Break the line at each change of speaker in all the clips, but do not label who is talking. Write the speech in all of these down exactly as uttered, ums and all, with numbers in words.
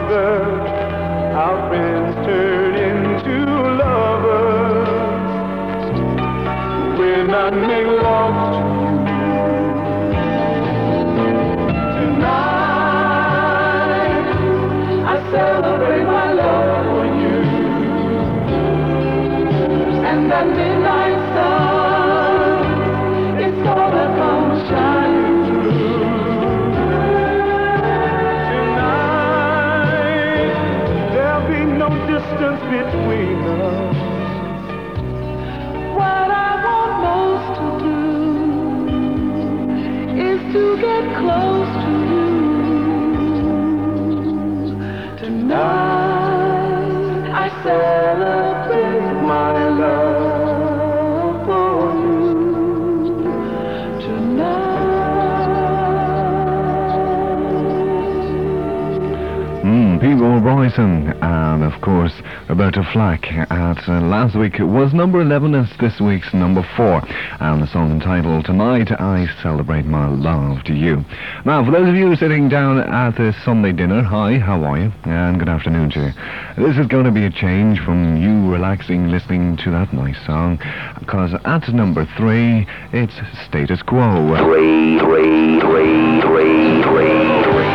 longer. Our friends turn into lovers when I make love to you. Tonight I celebrate my love for you, and that midnight sun is gonna come shining through. Tonight there'll be no distance between us. What I want most to do is to get close to you. Tonight I celebrate my love for you. Tonight.
Mm, Peabo Bryson and of course Roberta Flack at uh, last week was number eleven, it's this week's number four, and the song entitled Tonight I Celebrate My Love to You. Now, for those of you sitting down at the Sunday dinner, hi, how are you? And good afternoon to you. This is going to be a change from you relaxing listening to that nice song, because at number three it's Status Quo.
Three, three, three, three, three, three.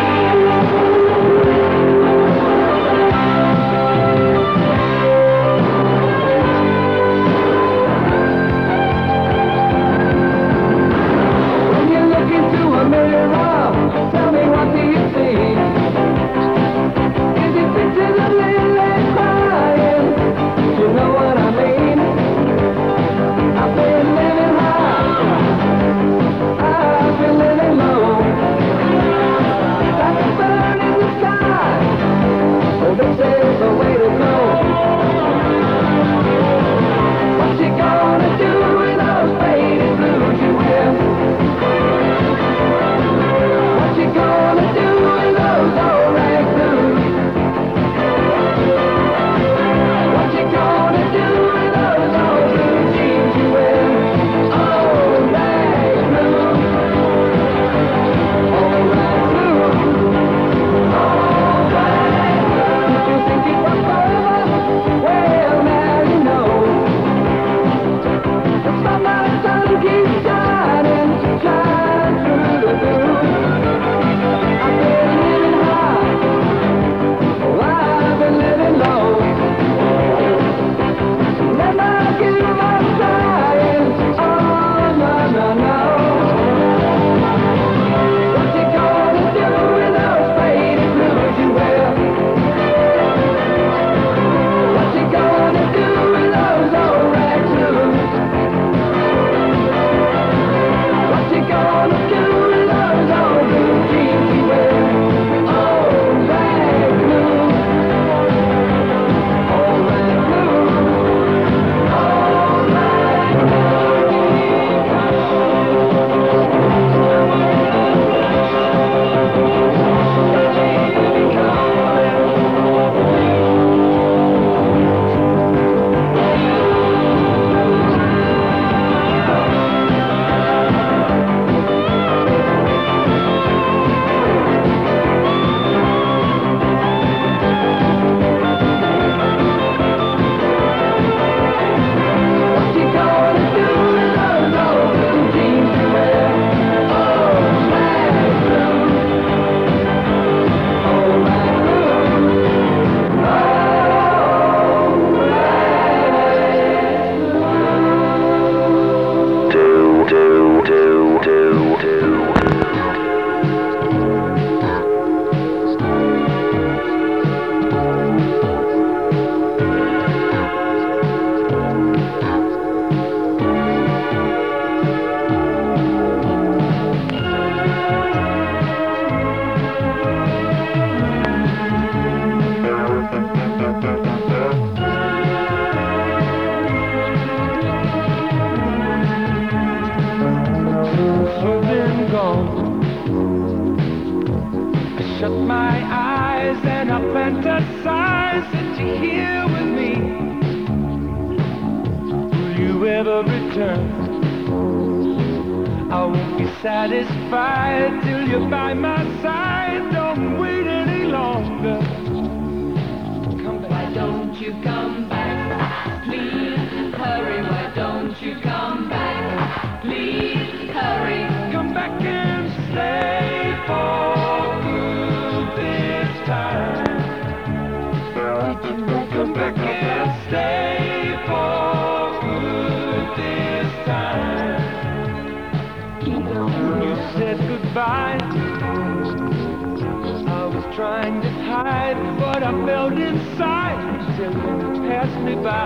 fantasize that you're here with me. Will you ever return? I won't be satisfied till you're by my side. Don't wait any longer. by. I was trying to hide what I felt inside till you passed me by.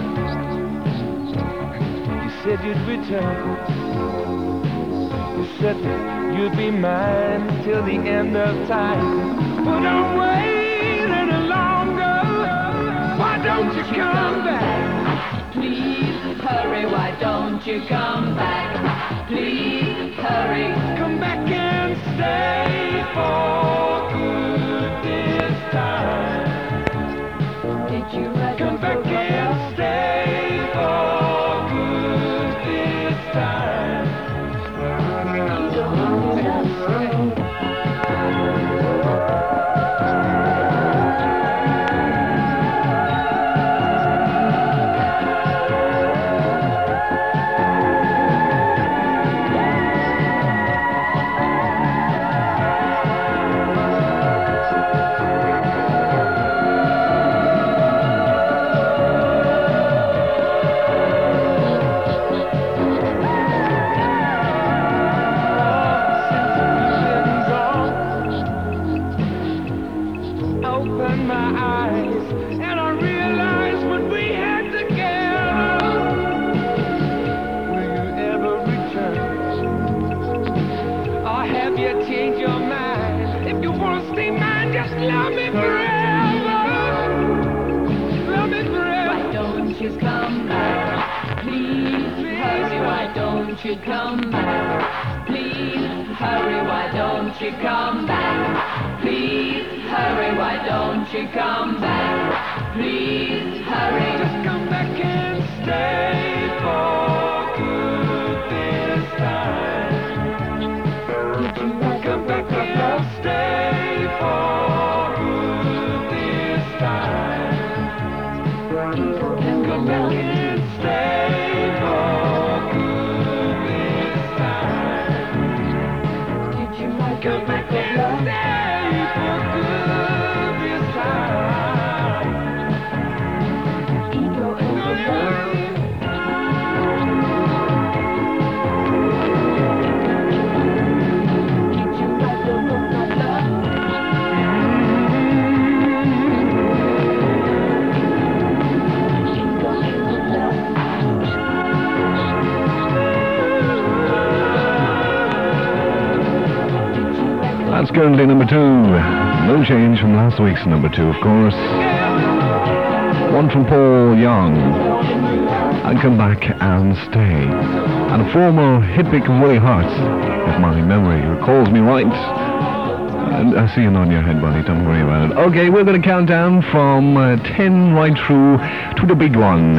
You said you'd return. You said that you'd be mine till the end of time. But I'm waiting any longer. Why don't you come back?
Please hurry, why don't you come back? Please hurry.
Come back and stay for good this time.
Did you write
Come back and stay for good this time. Open my eyes and I realized what we had together. Will you ever return? Or have you changed your mind? If you want to stay mine, just love me forever. Love me forever.
Why don't you come back? Please hurry, why don't you come back? Please hurry, why don't you come back? Please hurry, why don't you come back? Please hurry.
Just come back and stay for good this time. Come back and stay for good this time. Come back and stay for good this time.
Did you write
Come back and stay for good this time.
ego and love? Did you write the book of love? Ego and love. Did you write the
That's currently number two. No change from last week's number two, of course. One from Paul Young. And Come Back and Stay. And a former Hippick of Willie Hart, if my memory recalls me right. And I see you on your head, buddy. Don't worry about it. Okay, we're going to count down from uh, ten right through to the big one.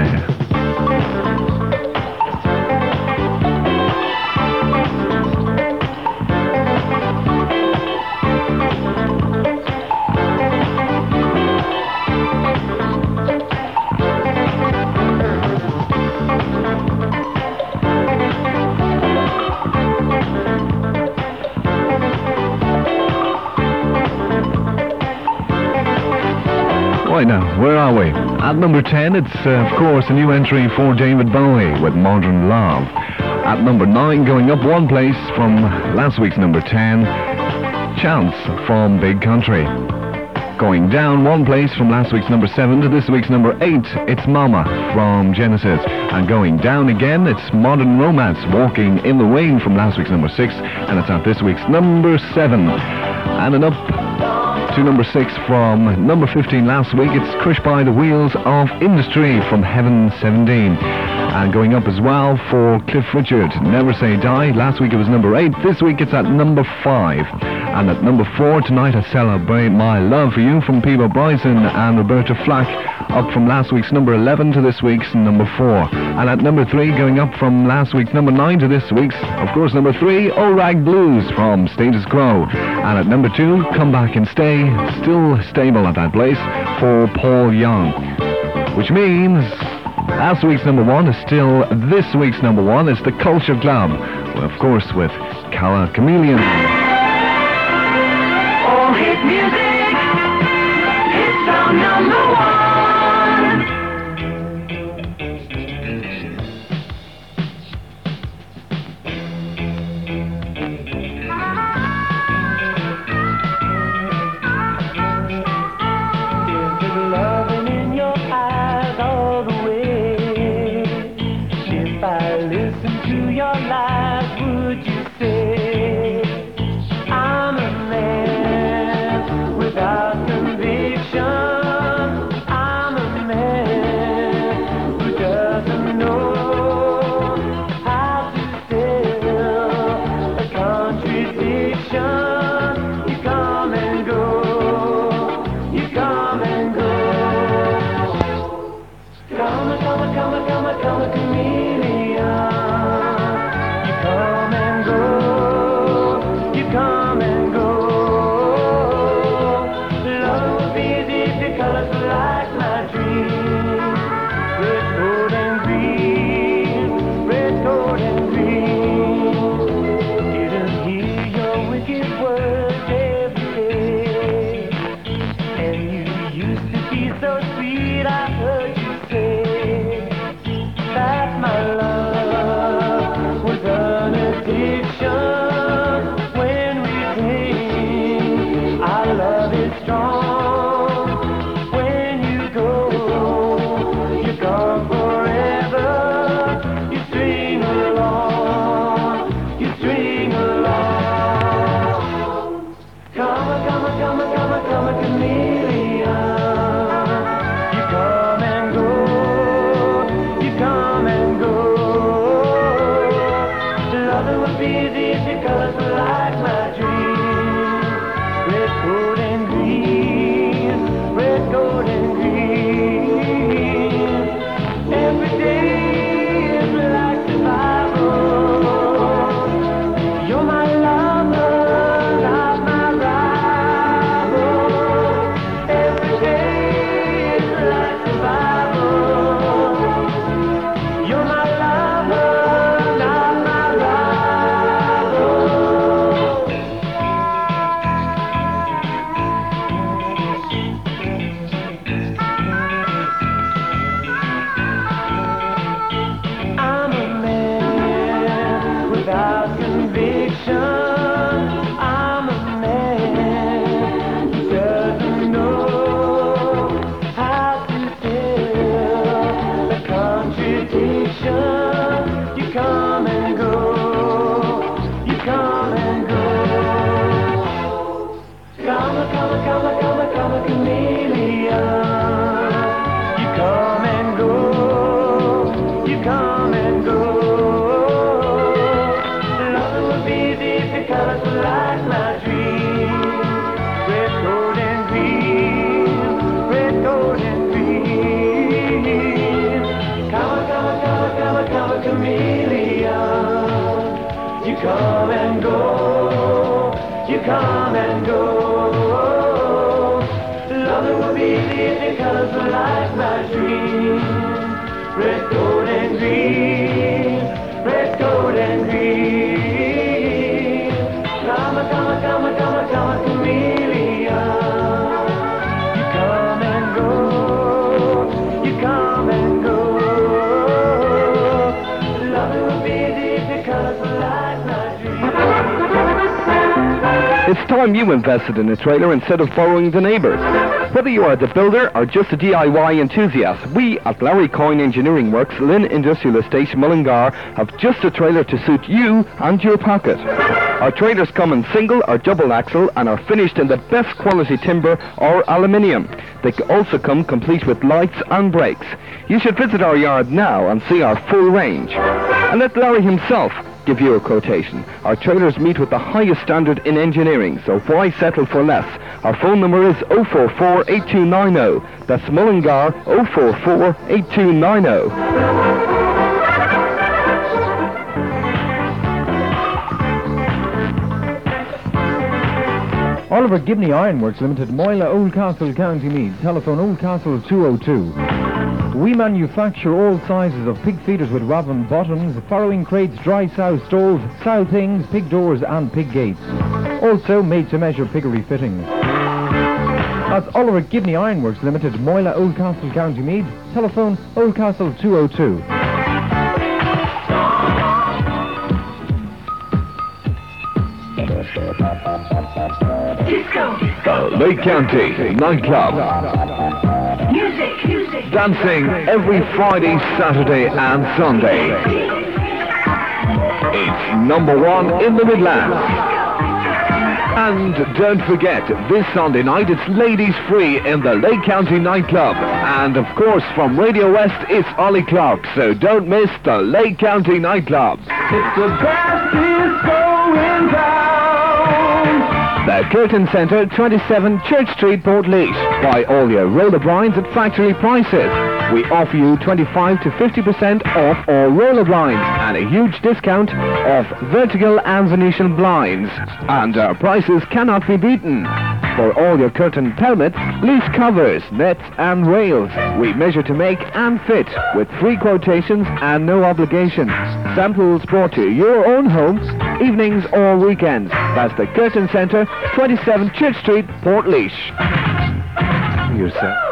Right now, where are we? At number ten, it's uh, of course a new entry for David Bowie with Modern Love. At number nine, going up one place from last week's number ten, Chance from Big Country. Going down one place from last week's number seven to this week's number eight, it's Mama from Genesis. And going down again, it's Modern Romance, Walking in the Rain from last week's number six, and it's at this week's number seven. And an up to number six from number fifteen last week, it's Crushed by the Wheels of Industry from Heaven seventeen. And going up as well for Cliff Richard, Never Say Die. Last week it was number eight, this week it's at number five. And at number four tonight, I Celebrate My Love for You from Peebo Bryson and Roberta Flack, up from last week's number eleven to this week's number four. And at number three, going up from last week's number nine to this week's, of course, number three, Old Rag Blues from Status Quo. And at number two, Come Back and Stay, still stable at that place, for Paul Young. Which means last week's number one is still this week's number one. It's the Culture Club, well, of course, with Calla Chameleon.
All hit music, it's our number one.
loving in your eyes all the way. If I listen to your lies, would you say I'm a man without conviction? I'm a man who doesn't know how to sell a contradiction. You come and go, you come and go. Come a, come a, come a, come a, come a chameleon. You come and go, you come and go. Love will be the colors like my dream. Red, gold, and green. Red, gold, and green. Didn't hear your wicked words every day. And you used to be so sweet, I heard you say that my love was an addiction. When we sing, our love is strong. When you go, you're gone forever. You string along, you string along. Come a, come a, come a, come a, come a chameleon. You come and go, you come and go. Loving will be the colors like my dream. Red, gold, and green. Red, gold, and green. Every day is like survival. You're my lover, not my rival. Every day is like survival. You're my lover, not my rival. I'm a man without conviction. I'm a man who doesn't know how to tell a contradiction. You come and go, you come and go. Come a, come a, come a, come a, come a chameleon. You come and go, you come and go. Love will be the colors like my dream. Red, gold, and green. Red, gold, and green. Come a, come a, come a, come a, come a chameleon. You come and go, you come and go. Love will be the colors like my dream. Red, gold, and green. Red, gold, and green. Come a, come a, come a, come a, come a chameleon. You come and go, you come and go. Love will be the colors like my dream.
It's time you invested in a trailer instead of borrowing the neighbours. Whether you are the builder or just a D I Y enthusiast, we at Larry Coyne Engineering Works, Lynn Industrial Estate, Mullingar, have just a trailer to suit you and your pocket. Our trailers come in single or double axle and are finished in the best quality timber or aluminium. They also come complete with lights and brakes. You should visit our yard now and see our full range. And let Larry himself give you a quotation. Our trailers meet with the highest standard in engineering, so why settle for less? Our phone number is oh four four, eight two nine oh. That's Mullingar, oh four four, eight two nine oh.
Oliver Gibney Ironworks Limited, Moyla, Oldcastle, County Meath. Telephone Oldcastle two oh two. We manufacture all sizes of pig feeders with Robin bottoms, farrowing crates, dry sow stalls, sow things, pig doors and pig gates. Also made-to-measure piggery fittings. That's Oliver Gibney Ironworks Limited, Moyla, Oldcastle, County Meath. Telephone Oldcastle two oh two.
The Lake County Nightclub.
Music, music.
Dancing every Friday, Saturday and Sunday. It's number one in the Midlands. And don't forget, this Sunday night it's ladies free in the Lake County Nightclub. And of course from Radio West it's Ollie Clark, so don't miss the Lake County Nightclub.
It's the best is going down.
The Curtain Centre, twenty-seven Church Street, Portlaoise. Buy all your roller blinds at factory prices. We offer you twenty-five to fifty percent off all roller blinds and a huge discount off vertical and Venetian blinds. And our prices cannot be beaten. For all your curtain pelmets, loose covers, nets and rails, we measure to make and fit with free quotations and no obligation. Samples brought to your own home, evenings or weekends. That's the Curtain Centre, twenty-seven Church Street, Portlaoise. Yourself.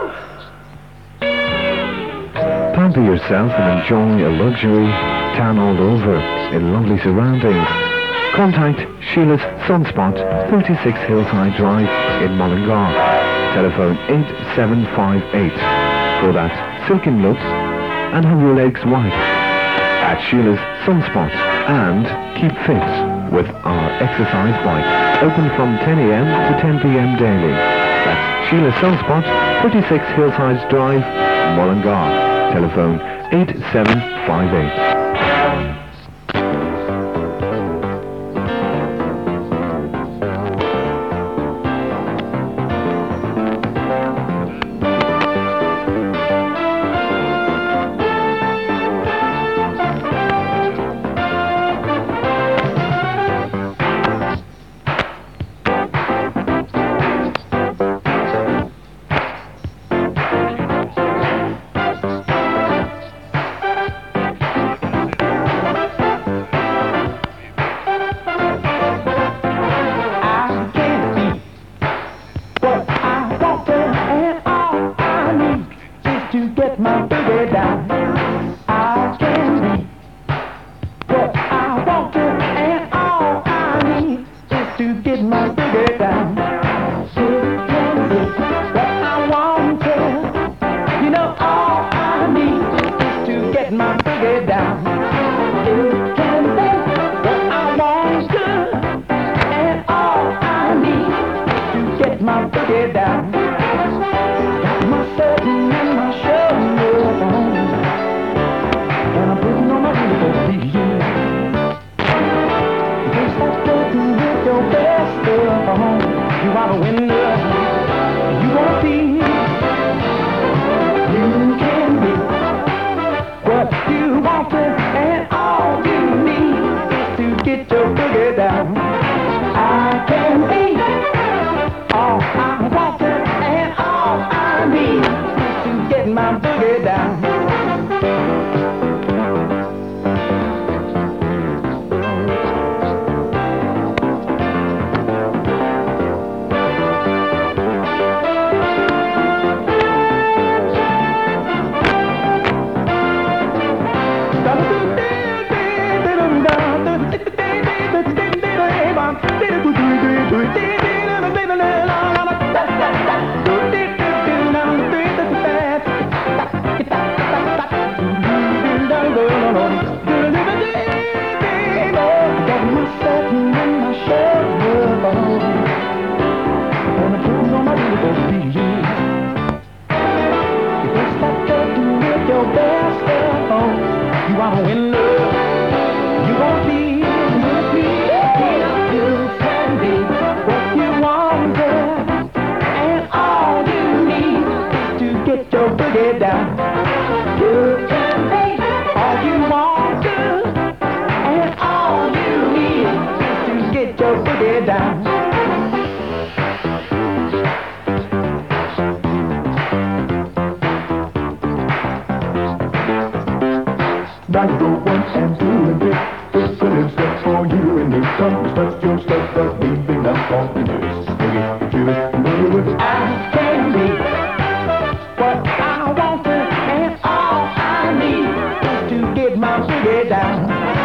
Pamper yourself and enjoy a luxury tan all over in lovely surroundings. Contact Sheila's Sunspot, thirty-six Hillside Drive in Mullingar. Telephone eight seven five eight for that silken look and have your legs white. At Sheila's Sunspot and keep fit with our exercise bike. Open from ten a m to ten p m daily. That's Sheila's Sunspot, thirty-six Hillside Drive, Mullingar. Telephone eight seven five eight.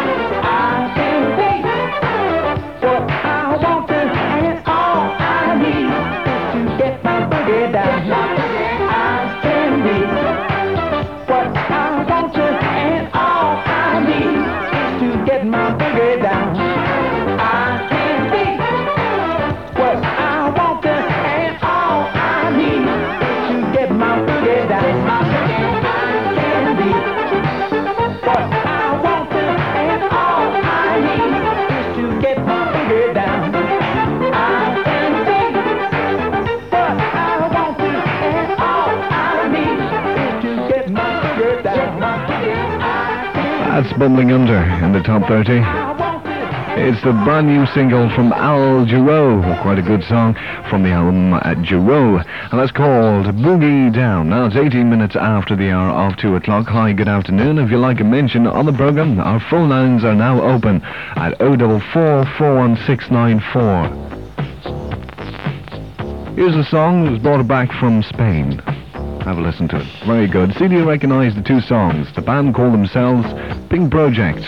What I want to and all I need
That's bubbling under in the top thirty. It's the brand new single from Al Jarreau, quite a good song from the album uh, Jarreau, and that's called Boogie Down. Now it's eighteen minutes after the hour of two o'clock. Hi, good afternoon. If you'd like a mention on the programme, our phone lines are now open at oh four four, four one six nine four. Here's a song that was brought back from Spain. Have a listen to it. Very good. See, do you recognise the two songs? The band call themselves Pink Project.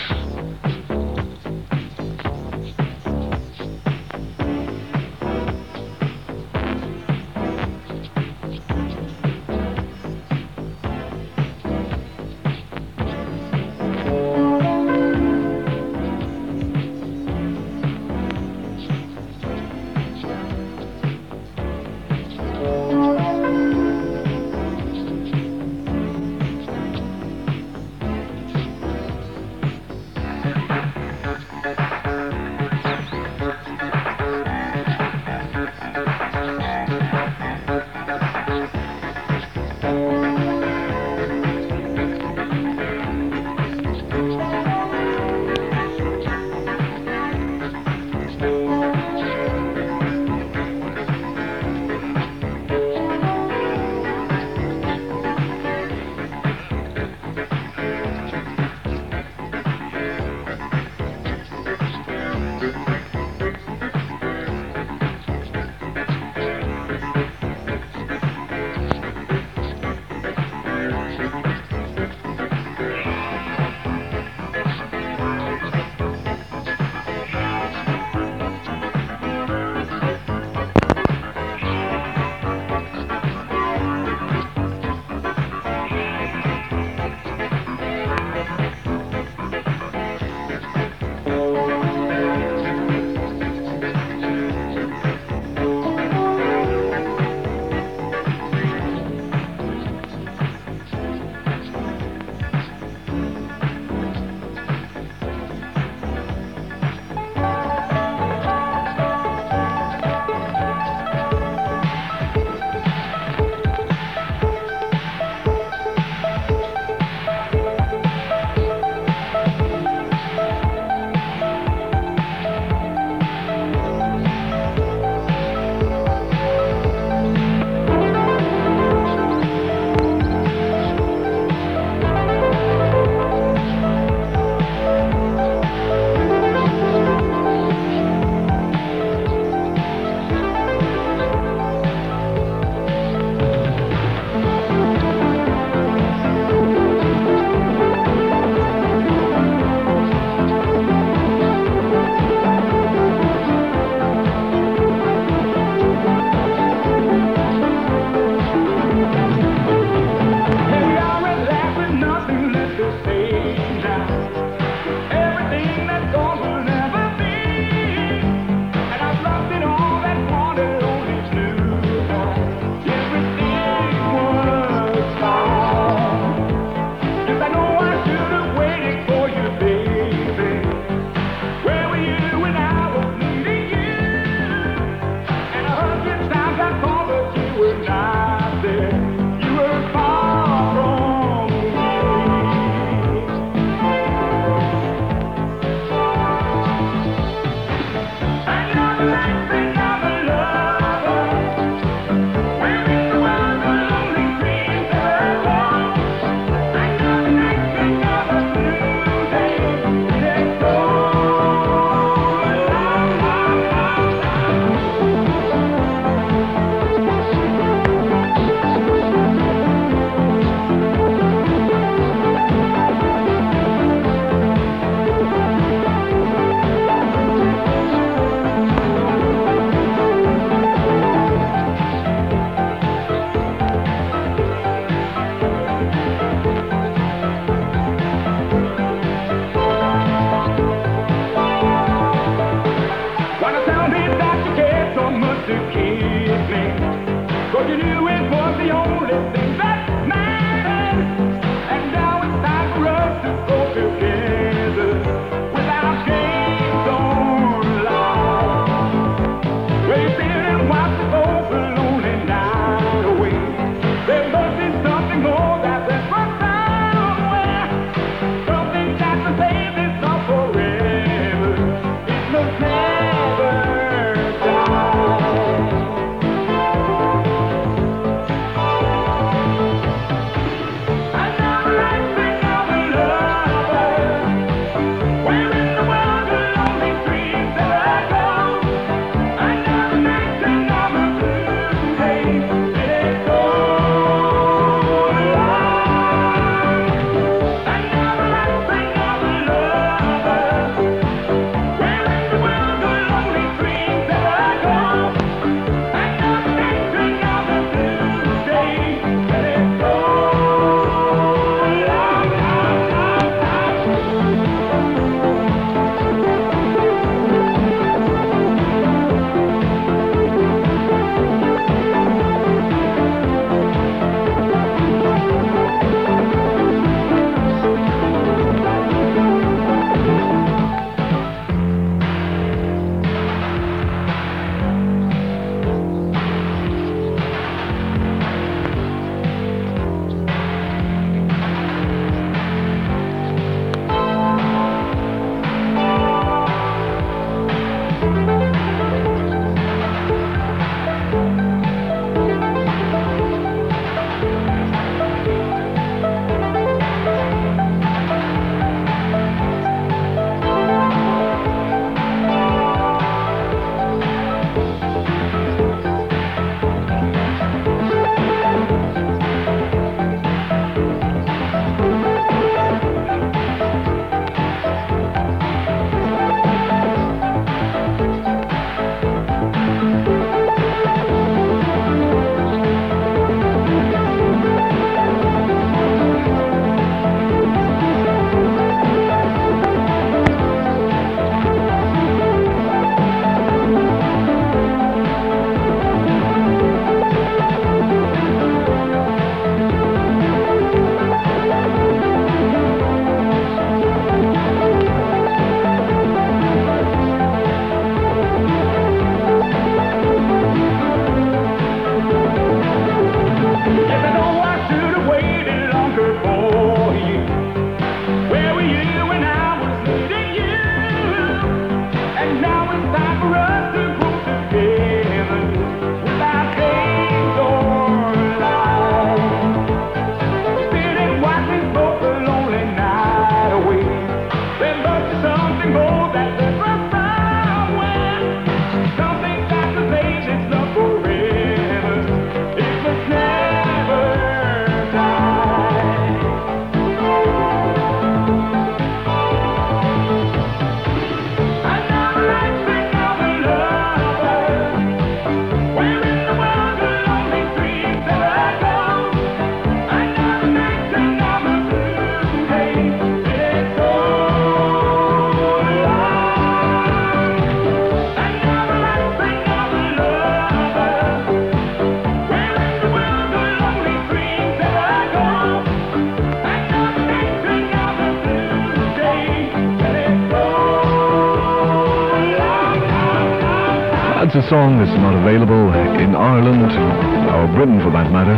it's a song that's not available in Ireland, or Britain for that matter.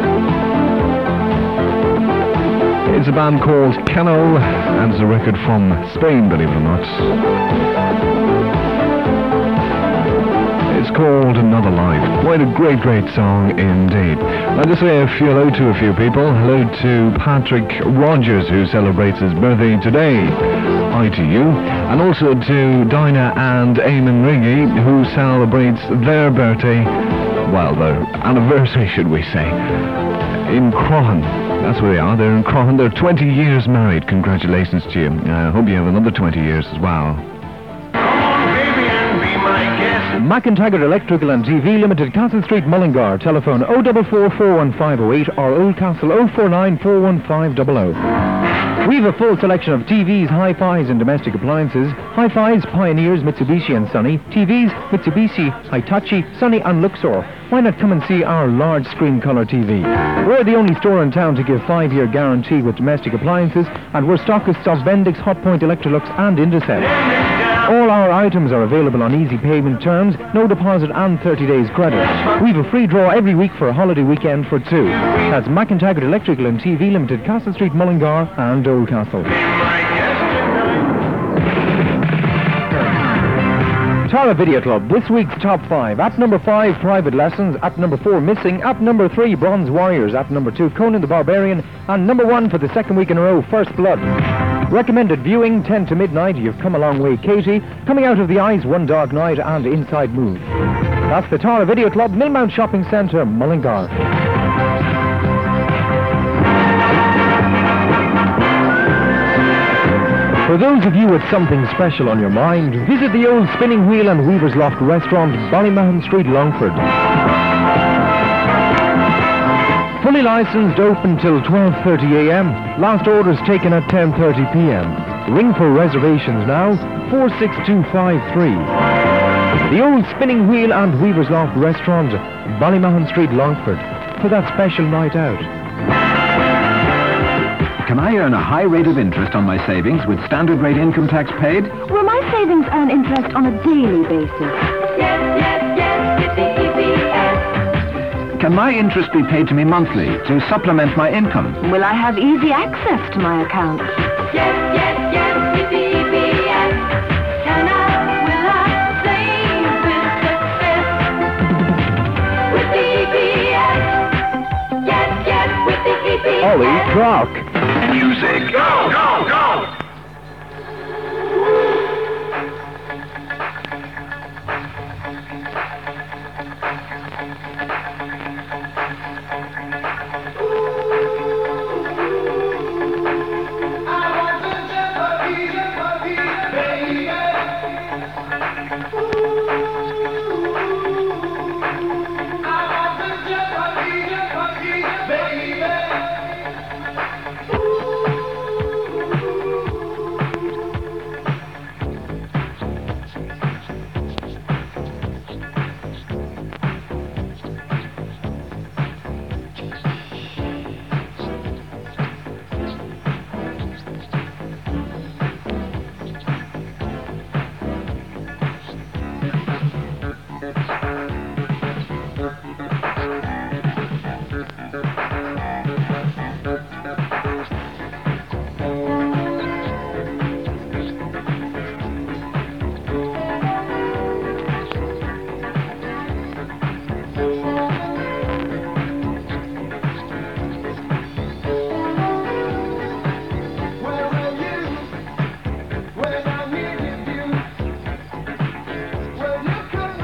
It's a band called Cano, and it's a record from Spain, believe it or not. It's called Another Life. Quite a great, great song indeed. I'll just say a few hello to a few people. Hello to Patrick Rogers, who celebrates his birthday today. Hi to you. And also to Dinah and Eamon Riggy, who celebrates their birthday, well, their anniversary, should we say, in Croghan. That's where they are. They're in Croghan. They're twenty years married. Congratulations to you. I uh, hope you have another twenty years as well.
McIntaggart Electrical and T V Limited, Castle Street, Mullingar. Telephone oh four four, four one five oh eight or Oldcastle oh four nine, four one five oh oh. We have a full selection of T Vs, hi-fis and domestic appliances. Hi-fis, Pioneers, Mitsubishi and Sony. T Vs, Mitsubishi, Hitachi, Sony and Luxor. Why not come and see our large screen colour T V? We're the only store in town to give five-year guarantee with domestic appliances, and we're stockists of Bendix, Hotpoint, Electrolux and Indusel. All our items are available on easy payment terms, no deposit and thirty days credit. We've a free draw every week for a holiday weekend for two. That's McIntaggart Electrical and T V Limited, Castle Street, Mullingar and Oldcastle. Tara Video Club, this week's top five. At number five, Private Lessons. At number four, Missing. At number three, Bronze Warriors. At number two, Conan the Barbarian. And number one for the second week in a row, First Blood. Recommended viewing, ten to midnight. You've come a long way, Katie. Coming Out of the Eyes, One Dog Night and Inside Move. That's the Tara Video Club, Millmount Shopping Centre, Mullingar. For those of you with something special on your mind, visit the old Spinning Wheel and Weaver's Loft restaurant, Ballymahon Street, Longford. Fully licensed, open till twelve thirty a m. Last orders taken at ten thirty p m. Ring for reservations now, four six two five three. The old Spinning Wheel and Weaver's Loft restaurant, Ballymahon Street, Longford, for that special night out.
Can I earn a high rate of interest on my savings with standard rate income tax paid?
Will my savings earn interest on a daily basis?
Yes, yes, yes, with the E P S.
Can my interest be paid to me monthly to supplement my income?
Will I have easy access to my account?
Yes, yes, yes, with the E P S. Can I, will I save with success? With the E P S. Yes, yes, with the E P S.
Ollie Crock.
Music. Go, go, go!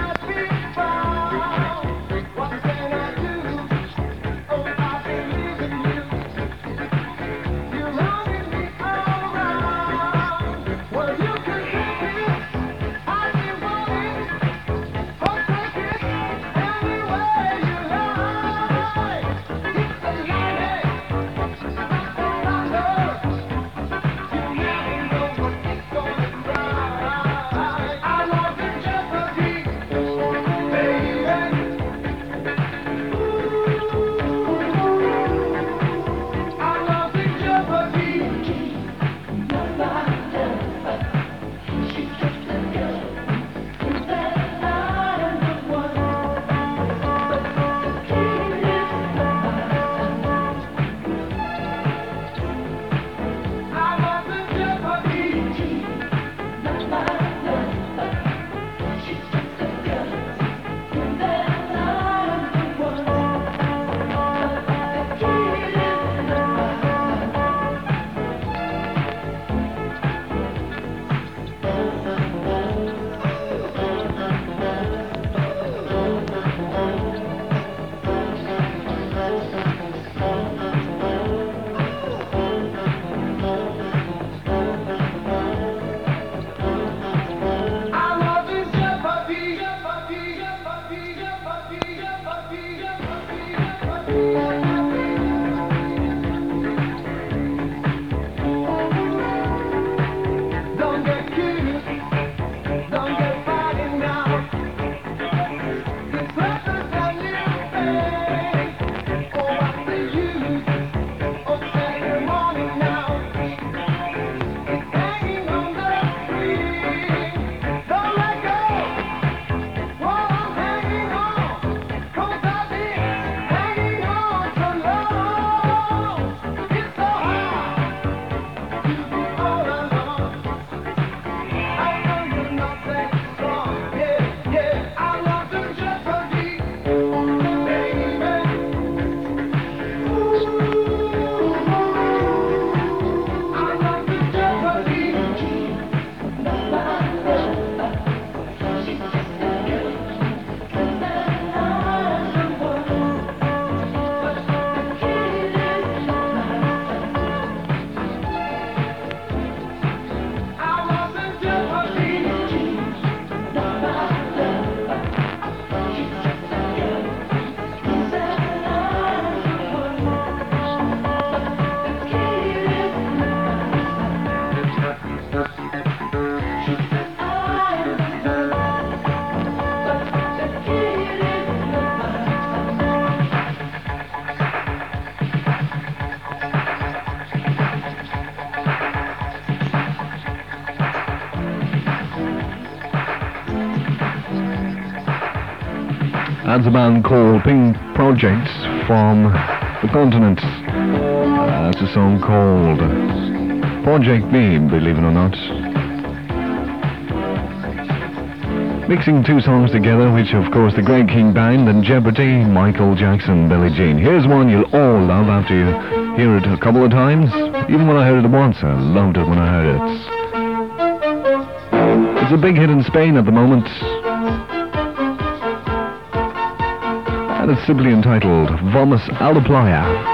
What can I do? Oh, I've been living
That's a band called Pink Project from the continent. Uh, that's a song called Project B, believe it or not. Mixing two songs together, which of course the Greg King Band and Jeopardy, Michael Jackson, Billie Jean. Here's one you'll all love after you hear it a couple of times. Even when I heard it once, I loved it when I heard it. It's a big hit in Spain at the moment. And it's simply entitled Vamos a la Playa.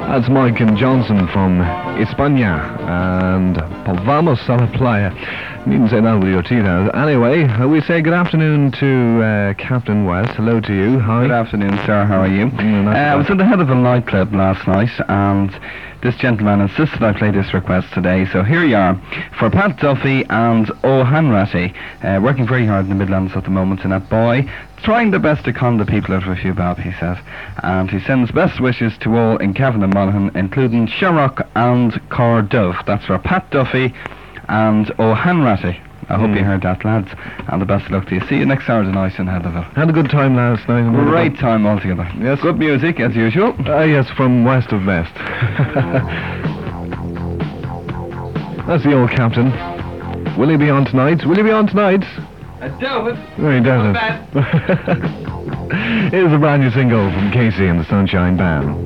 That's Mike and Johnson from España and pues vamos a la playa. You didn't say that with your teeth out. Anyway, uh, we say good afternoon to uh, Captain West. Hello to you. Hi.
Good afternoon, sir. How are you?
Mm, not
uh, I
bad.
was at the head of a nightclub last night, and this gentleman insisted I play this request today. So here you are for Pat Duffy and O'Hanratty, uh, working very hard in the Midlands at the moment in that boy, trying their best to con the people out of a few bob, he says. And he sends best wishes to all in Cavan and Monaghan, including Shamrock and Cordove. That's for Pat Duffy and O'Hanratty. I hope
Mm.
you heard that, lads. And the best of luck to you. See you next Saturday night in Heatherville.
Had a good time last night. in
Great time altogether.
Yes.
Good music, as usual.
Uh, yes, from west of best. That's the old captain. Will he be on tonight? Will he be on tonight?
I doubt it.
Very doubt it. Here's a brand new single from Casey and the Sunshine Band.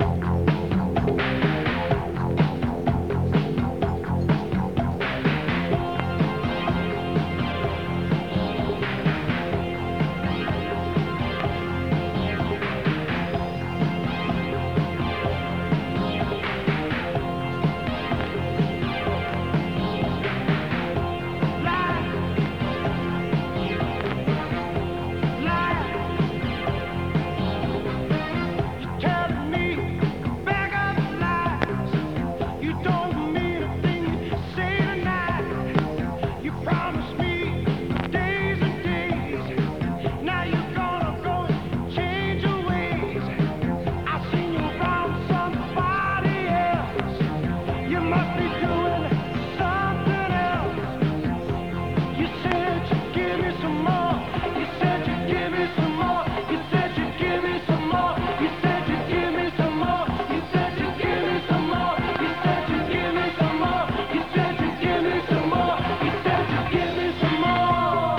Telling me back up lies. You don't mean a thing you say tonight. You promised me days and days. Now you're gonna go and change your ways. I seen you around somebody else. You must be doing something else. You said you'd give me some more. You said you'd give me some more. You said you'd give me some more. You said you'd give me some more. You said you'd give me some more. You said you'd give me some more. You said you'd give me some more. You said you'd give me some more.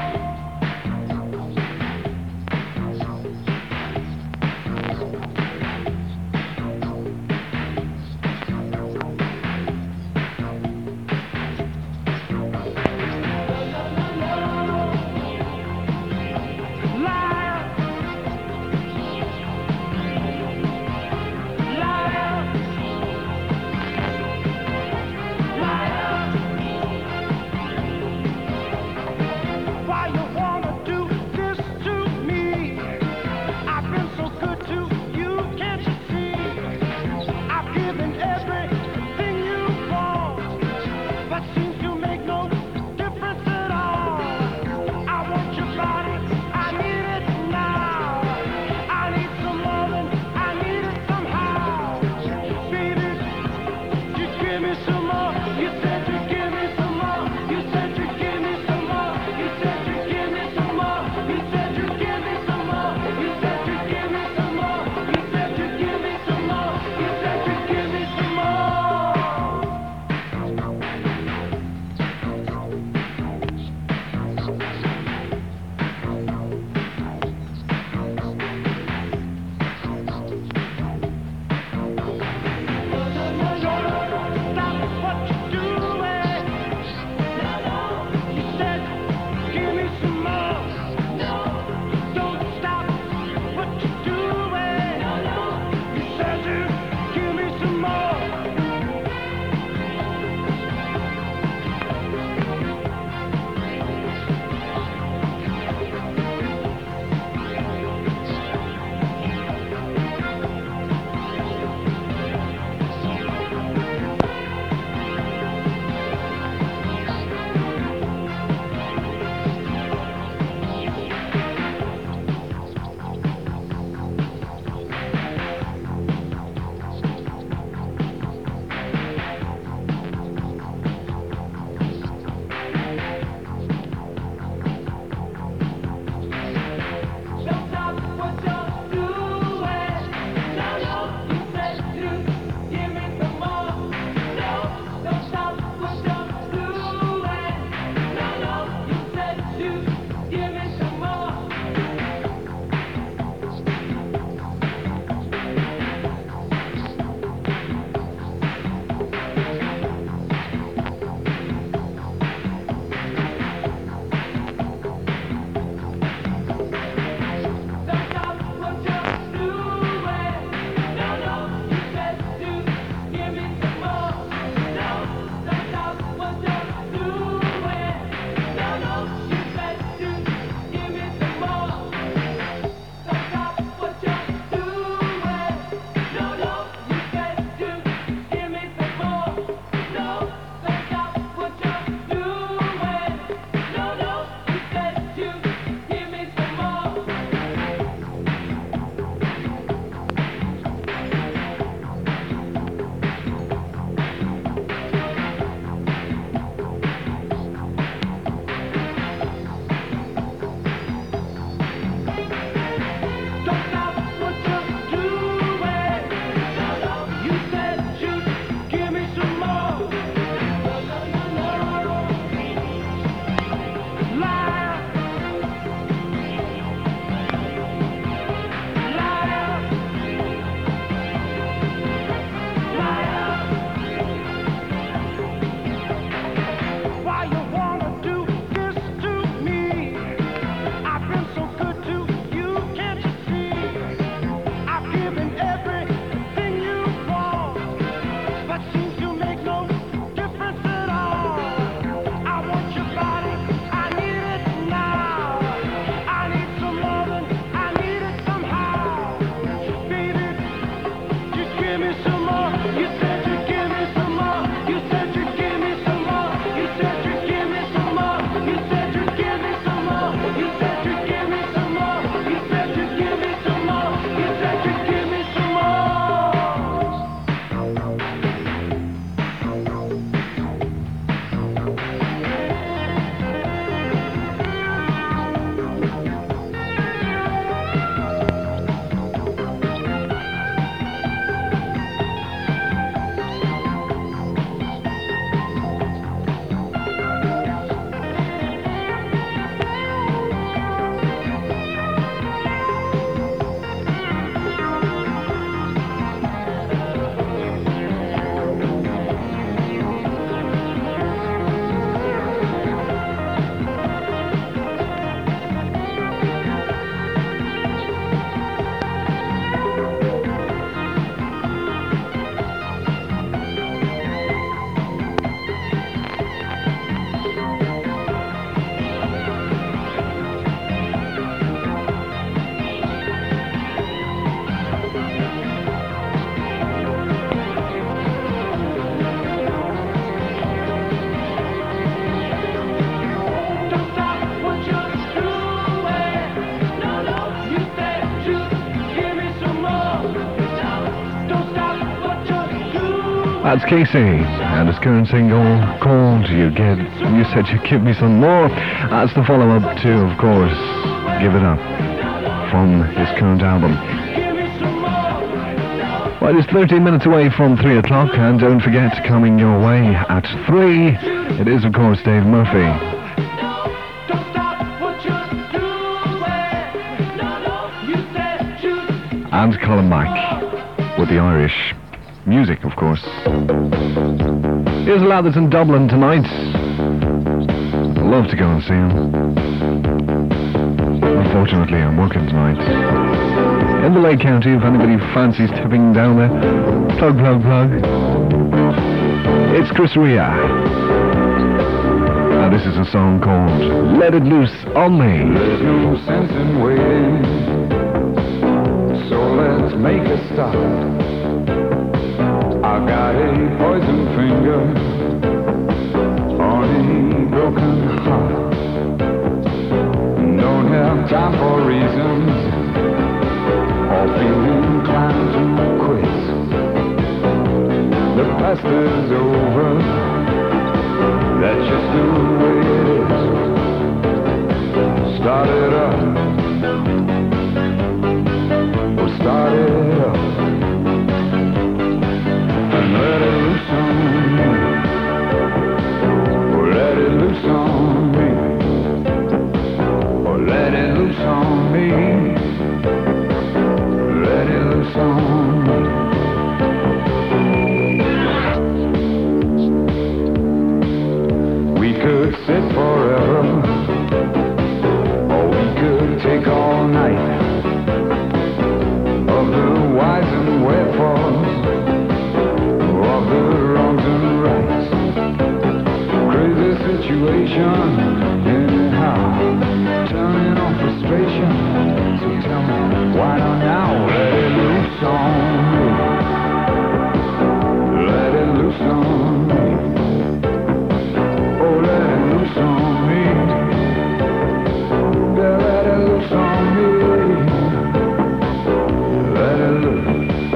Liar. Liar. Liar. Why you wanna do this to me? I've been so good to you, can't you see? I've given everything you want, but seems to make no difference at all. I want your body, I need it now. I need some loving, I need it somehow. Baby, you give me some more. You said you give me some more. You said you give me some more. You said you give me some more. You said you give me some more. You said you give me some more. You said you give me some more. You said you give me some more.
That's Casey, and his current single called You Give. You Said You'd Give Me Some More. That's the follow-up to, of course, Give It Up, from his current album. Well, it's thirteen minutes away from three o'clock, and don't forget, coming your way at three, it is, of course, Dave Murphy. And Colin Mack with the Irish music, of course. Here's a lad that's in Dublin tonight. I'd love to go and see him. Unfortunately, I'm working tonight in the Lake County. If anybody fancies tipping down there, plug, plug, plug. It's Chris Rea. Now this is a song called Let It Loose on Me.
There's no sense in waiting, so let's make a start. I got a poison finger on a broken heart. Don't have time for reasons or feeling inclined to quit. The past is over, that's just the way it is. Start it up, we'll start it up. Let it loose on me. Oh, let it loose on me. Oh, let it loose on me. Let it loose on me. We could sit forever, or we could take all night of the whys and wherefores, of the wrongs and rights. Crazy situation, anyhow, turning on frustration. So tell me, why not now? Let it loose on me. Let it loose on me. Oh, let it loose on me. Yeah, let it loose on me. Let it loose.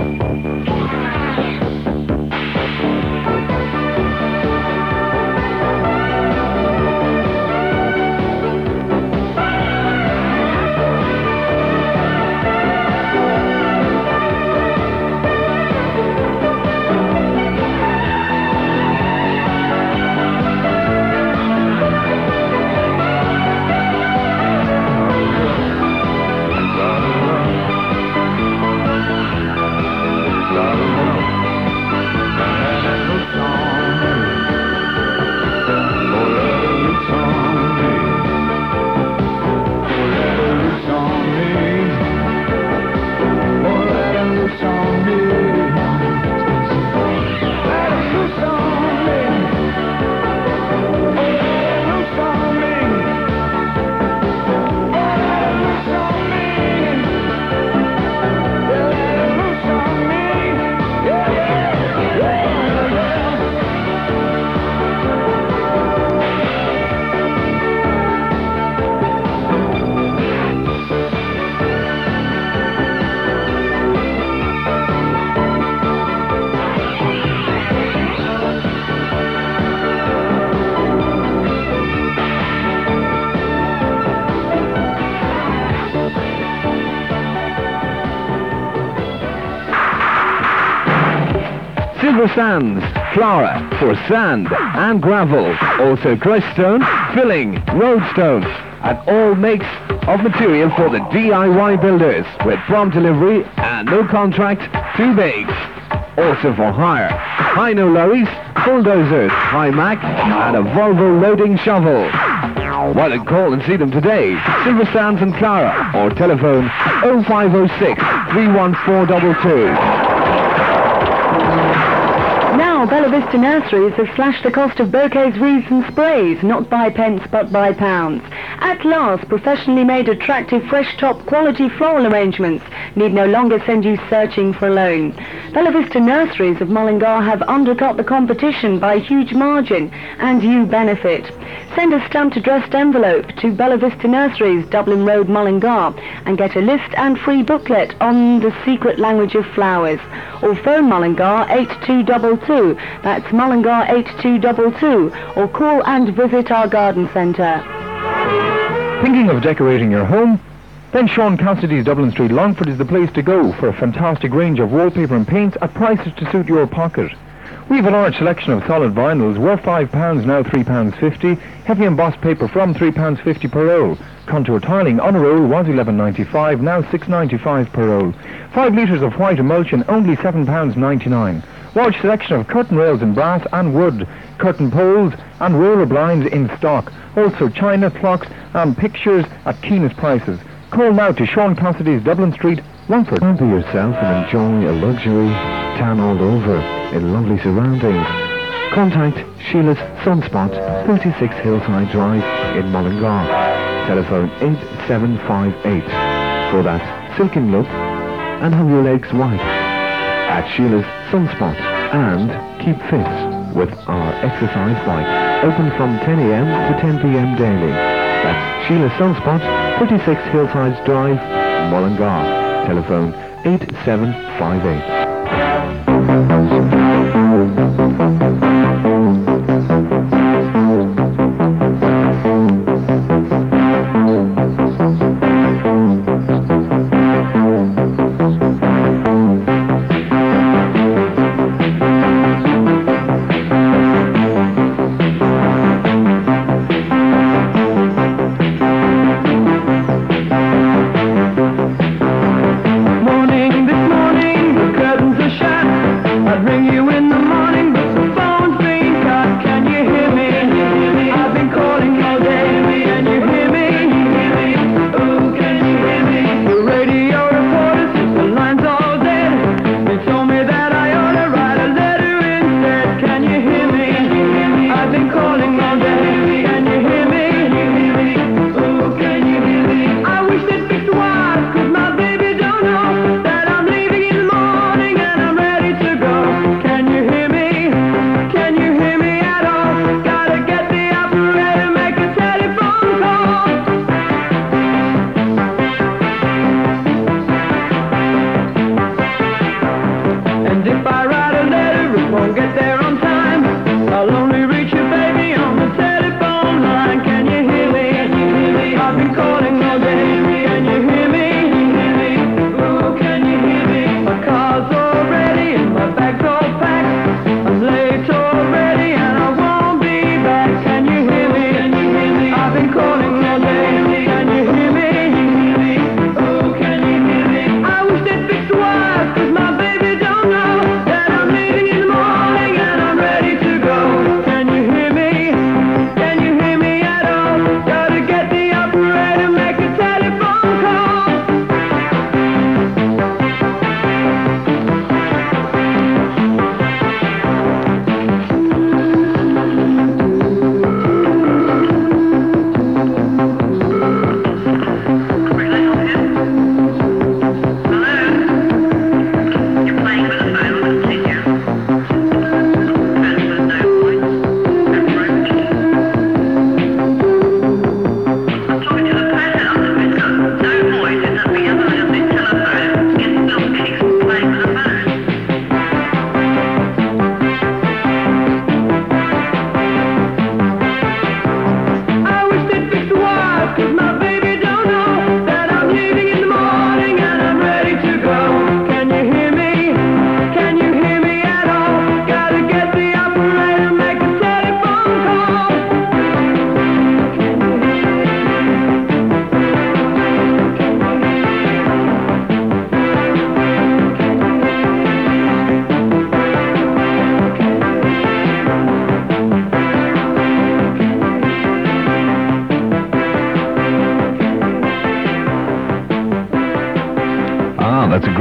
Silver Sands, Clara for sand and gravel. Also crushed stone, filling, roadstone, and all makes of material for the D I Y builders with prompt delivery and no contract too big. Also for hire, Hino lorries, bulldozers, High Mac, and a Volvo loading shovel. Why don't call and see them today? Silver Sands and Clara, or telephone oh five oh six, three one four two two.
Now, Bella Vista Vista Nurseries has slashed the cost of bouquets, wreaths and sprays, not by pence but by pounds. At last, professionally made attractive fresh top quality floral arrangements need no longer send you searching for a loan. Bella Vista Nurseries of Mullingar have undercut the competition by a huge margin, and you benefit. Send a stamped addressed envelope to Bella Vista Nurseries, Dublin Road, Mullingar, and get a list and free booklet on the secret language of flowers. Or phone Mullingar eight two two two, that's Mullingar eight two two two, or call and visit our garden centre.
Thinking of decorating your home? Then Sean Cassidy's Dublin Street, Longford is the place to go for a fantastic range of wallpaper and paints at prices to suit your pocket. We have a large selection of solid vinyls, worth five pounds, now three pounds fifty. Heavy embossed paper from three pounds fifty per roll. Contour tiling on a roll was eleven ninety-five, now six ninety-five per roll. Five litres of white emulsion, only seven pounds ninety-nine. Large selection of curtain rails in brass and wood, curtain poles and roller blinds in stock. Also china, clocks and pictures at keenest prices. Call now to Sean Cassidy's Dublin Street, Longford.
Pamper yourself and enjoy a luxury tan all over in lovely surroundings. Contact Sheila's Sunspot, thirty-six Hillside Drive in Mullingar. Telephone eight seven five eight for that silken look and have your legs white. At Sheila's Sunspot, and keep fit with our exercise bike. Open from ten a m to ten p m daily. That's Sheila's Sunspot, thirty-six Hillsides Drive, Mullingar. Telephone eight seven five eight.
Morning, this morning, the curtain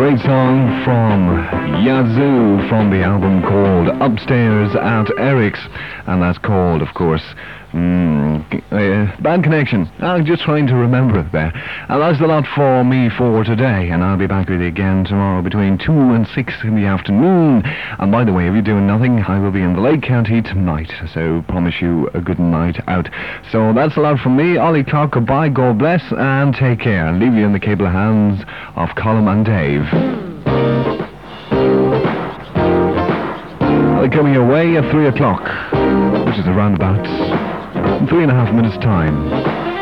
great song from Yazoo from the album called Upstairs at Eric's, and that's called, of course, Mm, uh, Bad Connection. I'm just trying to remember it there. And that's a lot for me for today, and I'll be back with you again tomorrow between two and six in the afternoon. And by the way, if you're doing nothing, I will be in the Lake County tonight, so promise you a good night out. So that's a lot from me. Ollie Clark, goodbye, God bless, and take care. I'll leave you in the capable hands of Colin and Dave. They're coming your way at three o'clock, which is around about in three and a half minutes' time.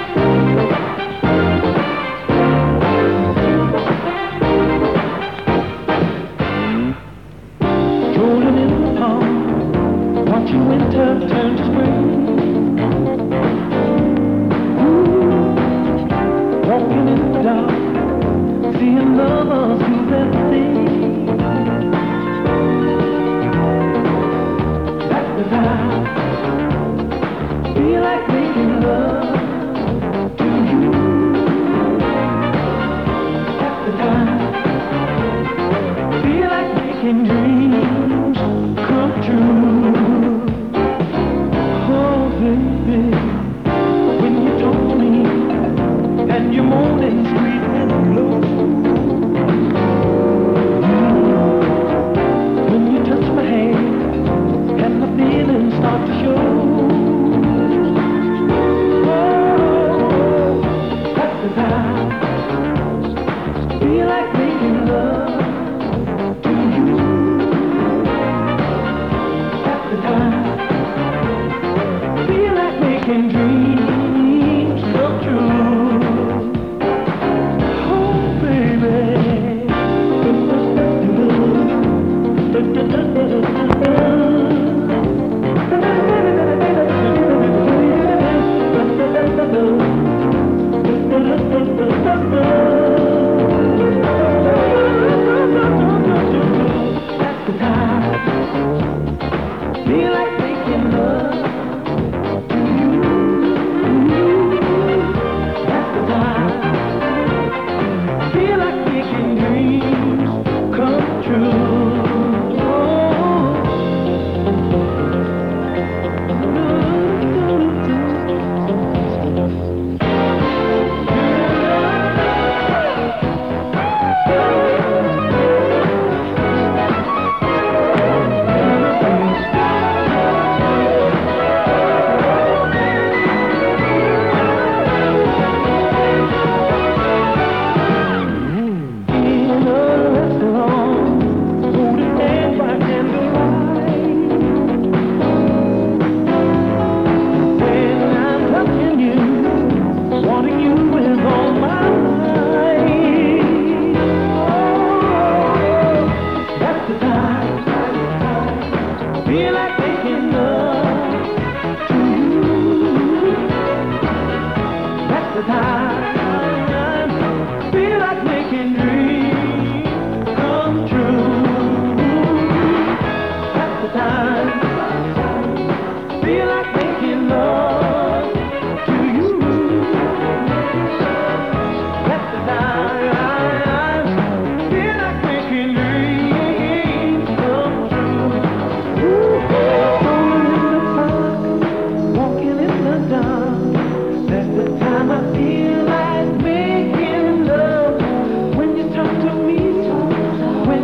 Strolling in the park, watching winter turn to spring. Ooh, walking in the dark, seeing lovers do their thing. That's the time. Feel like making love to you. That's the time. Feel like making dreams come true. Oh, baby, when you talk to me and you're moaning sweet and low, when you touch my hand and the feelings start to show. Feel like making love to you. That's the time. Feel like making dreams come true. Oh, baby. Feel like making love to you. That's the time. Feel like making dreams come true.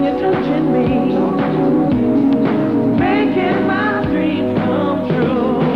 Making my dreams come true.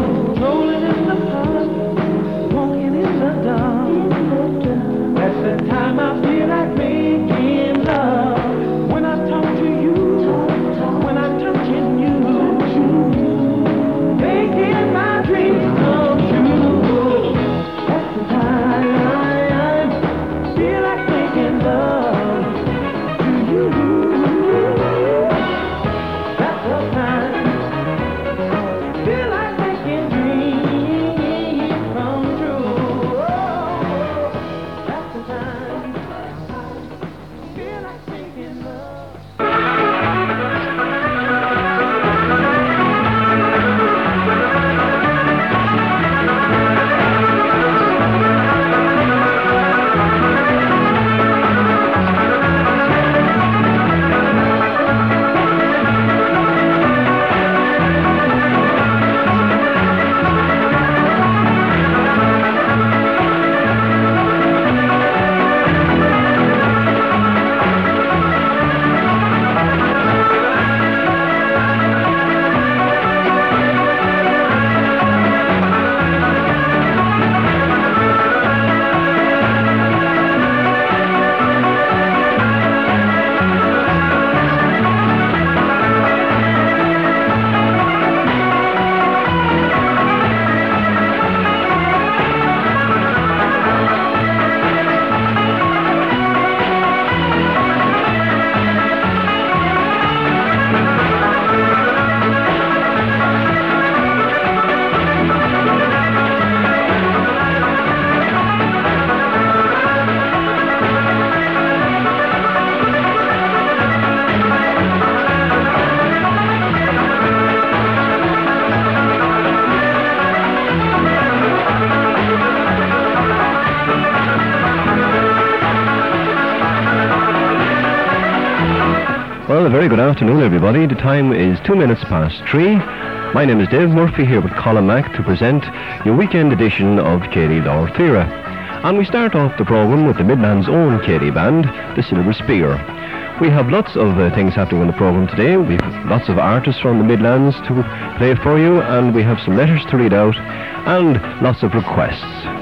a very good afternoon, everybody. The time is two minutes past three. My name is Dave Murphy, here with Colin Mack to present your weekend edition of Katie Lord Theatre. And we start off the programme with the Midlands' own Katie band, the Silver Spear. We have lots of uh, things happening on the programme today. We have lots of artists from the Midlands to play for you, and we have some letters to read out, and lots of requests.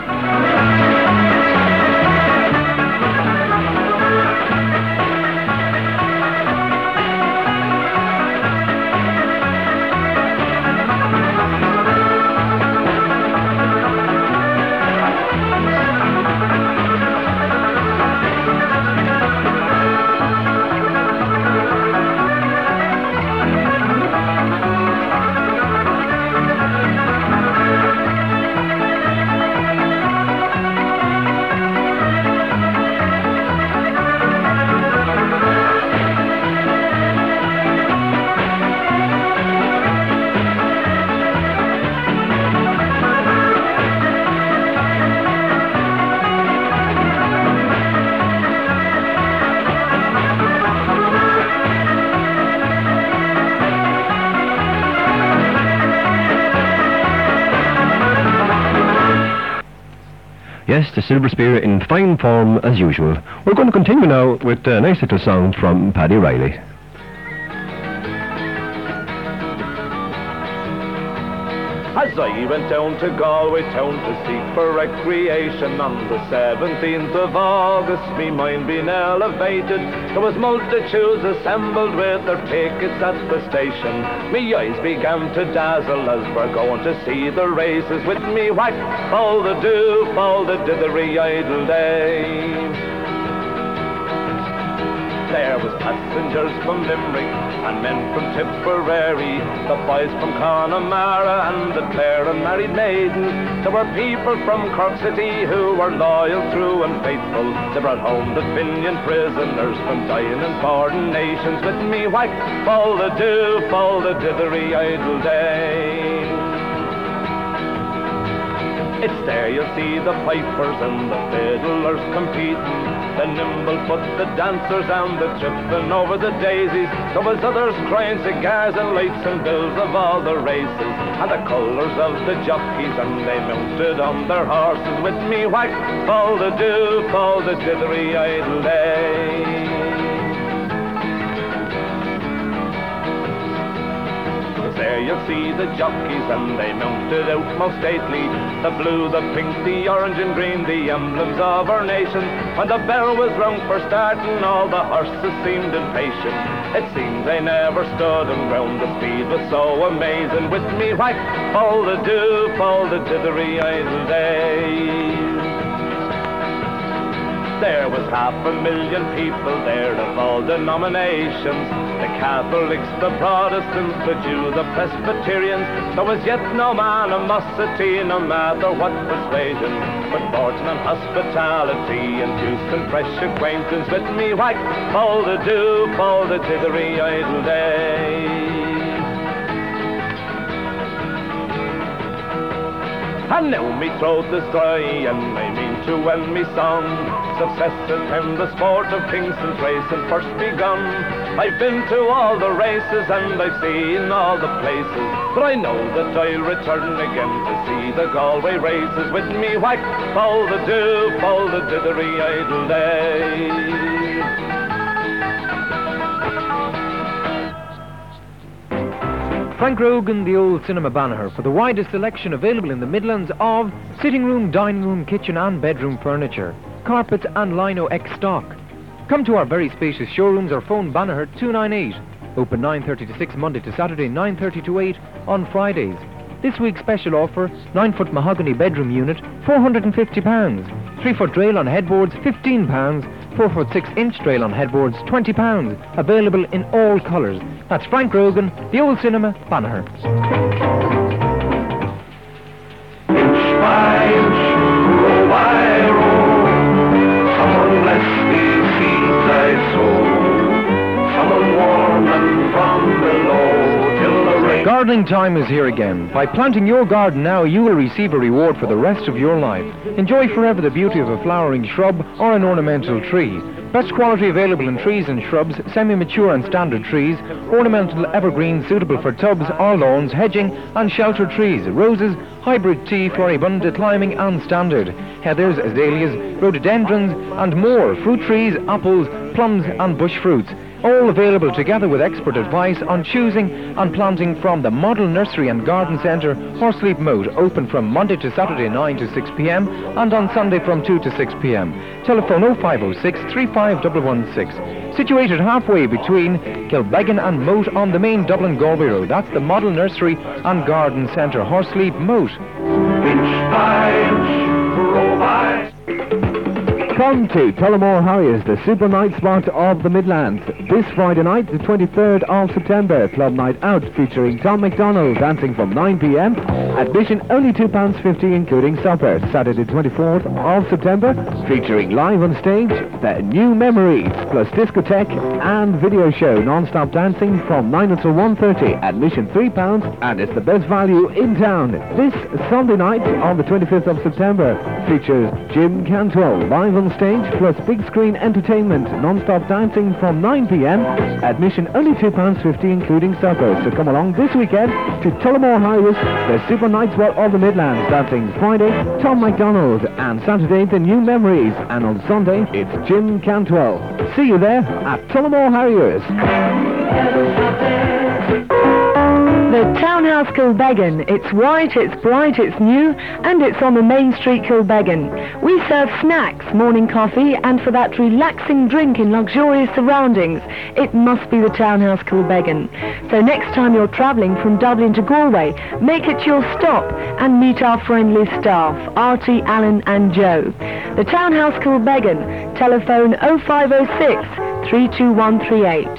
Yes, the Silver Spear in fine form as usual. We're going to continue now with a nice little song from Paddy Riley.
As I went down to Galway town to seek for recreation on the seventeenth of August, me mind being elevated, there was multitudes assembled with their tickets at the station. Me eyes began to dazzle as we're going to see the races, with me whack, fall the do, fall the dithery idle day. There was passengers from Limerick and men from Tipperary, the boys from Connemara and the Clare and married maidens. There were people from Cork City who were loyal, true and faithful. They brought home the Finian prisoners from dying and foreign nations, with me whack, fall the do, fall the dithery idle day. It's there you'll see the pipers and the fiddlers competing, the nimble foot, the dancers and the tripping over the daisies. There was others crying cigars and lights and bills of all the races, and the colours of the jockeys, and they mounted on their horses, with me whack, fall the do, fall the dithery idle day. There you'll see the jockeys and they mounted out most stately, the blue, the pink, the orange and green, the emblems of our nation. When the bell was rung for starting, all the horses seemed impatient. It seemed they never stood and ground, the speed was so amazing, with me whack, fall the do, fall the dithery idle day. There was half a million people there of all denominations, the Catholics, the Protestants, the Jews, the Presbyterians. There was yet no animosity, no matter what persuasion, but fortune and hospitality and juice and fresh acquaintance, with me whack, fall the do, fall the dithery idle day. And now me throat is dry, and I mean to end me song. Success has been the sport of kings since racing first begun. I've been to all the races and I've seen all the places, but I know that I'll return again to see the Galway races, with me whack, fall the do, fall the dithery idle day.
Frank Rogan, the Old Cinema Banagher, for the widest selection available in the Midlands of sitting room, dining room, kitchen and bedroom furniture, carpets and lino X stock. Come to our very spacious showrooms or phone Banagher two nine eight. Open nine thirty to six Monday to Saturday, nine thirty to eight on Fridays. This week's special offer, nine foot mahogany bedroom unit, four hundred fifty pounds. three foot drail on headboards, fifteen pounds. four foot six inch drail on headboards, twenty pounds. Available in all colours. That's Frank Rogan, the Old Cinema, Banagher.
Inch by inch, row by row, someone bless these seeds I sow, someone warm them from below till the rain.
Gardening time is here again. By planting your garden now, you will receive a reward for the rest of your life. Enjoy forever the beauty of a flowering shrub or an ornamental tree. Best quality available in trees and shrubs, semi-mature and standard trees, ornamental evergreens suitable for tubs or lawns, hedging and shelter trees, roses, hybrid tea, floribunda, climbing and standard, heathers, azaleas, rhododendrons and more, fruit trees, apples, plums and bush fruits. All available together with expert advice on choosing and planting from the Model Nursery and Garden Centre, Horseleap Moat, open from Monday to Saturday nine to six p m and on Sunday from two to six p m. Telephone oh five oh six, three five one one six. Situated halfway between Kilbeggan and Moat on the main Dublin-Galway Road. That's the Model Nursery and Garden Centre, Horseleap Moat.
Inch by inch, row by.
Come to Tullamore Harriers, the super night spot of the Midlands. This Friday night, the twenty-third of September, Club Night Out featuring Tom McDonald dancing from nine p m. Admission only two pounds fifty including supper. Saturday twenty-fourth of September, featuring live on stage, the New Memories, plus discotheque and video show, non-stop dancing from nine until one thirty. Admission three pounds and it's the best value in town. This Sunday night on the twenty-fifth of September features Jim Cantwell live on stage plus big screen entertainment, non-stop dancing from nine p m. Admission only two pounds fifty including supper. So come along this weekend to Tullamore Harriers, the super night spot of the Midlands. Dancing Friday, Tom McDonald, and Saturday the New Memories, and on Sunday it's Jim Cantwell. See you there at Tullamore Harriers.
The Townhouse Kilbeggan. It's white, it's bright, it's new, and it's on the main street Kilbeggan. We serve snacks, morning coffee, and for that relaxing drink in luxurious surroundings, it must be the Townhouse Kilbeggan. So next time you're travelling from Dublin to Galway, make it your stop and meet our friendly staff, Artie, Alan and Joe. The Townhouse Kilbeggan. Telephone oh five oh six, three two one three eight.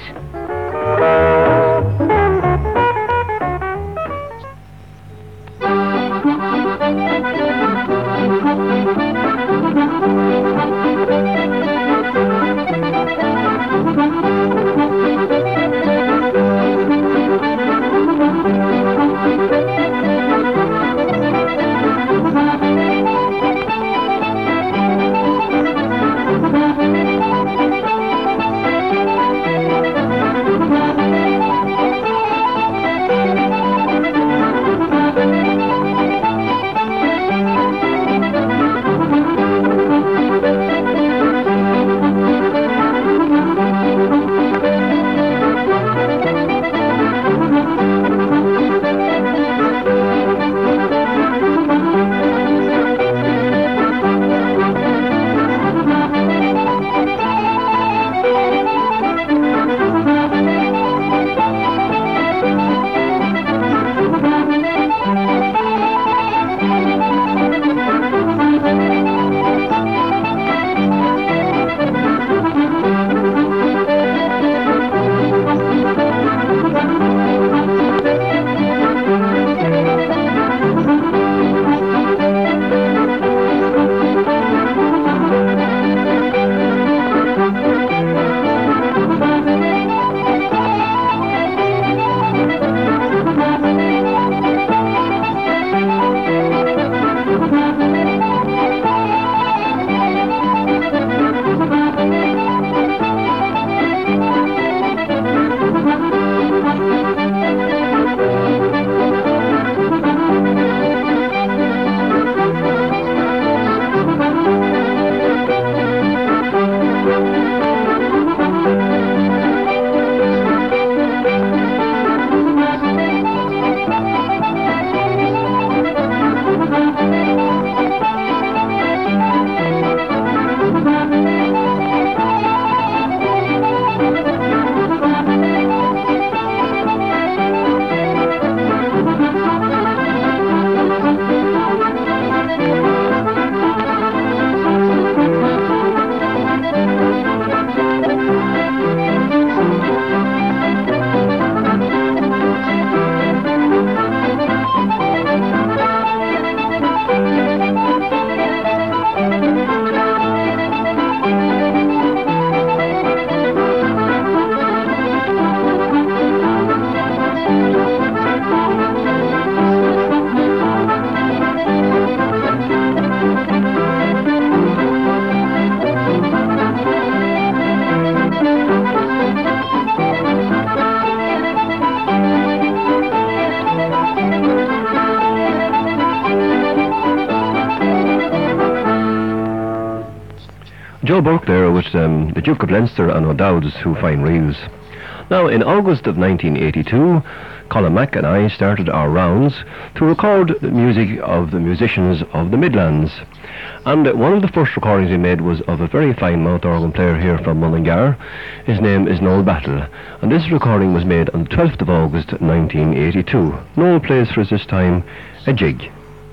Joe Burke there with um, the Duke of Leinster and O'Dowd's Who Fine Reels. Now, in August of nineteen eighty-two, Colin Mack and I started our rounds to record the music of the musicians of the Midlands. And uh, one of the first recordings we made was of a very fine mouth organ player here from Mullingar. His name is Noel Battle, and this recording was made on the twelfth of August nineteen eighty-two. Noel plays for us this time a jig.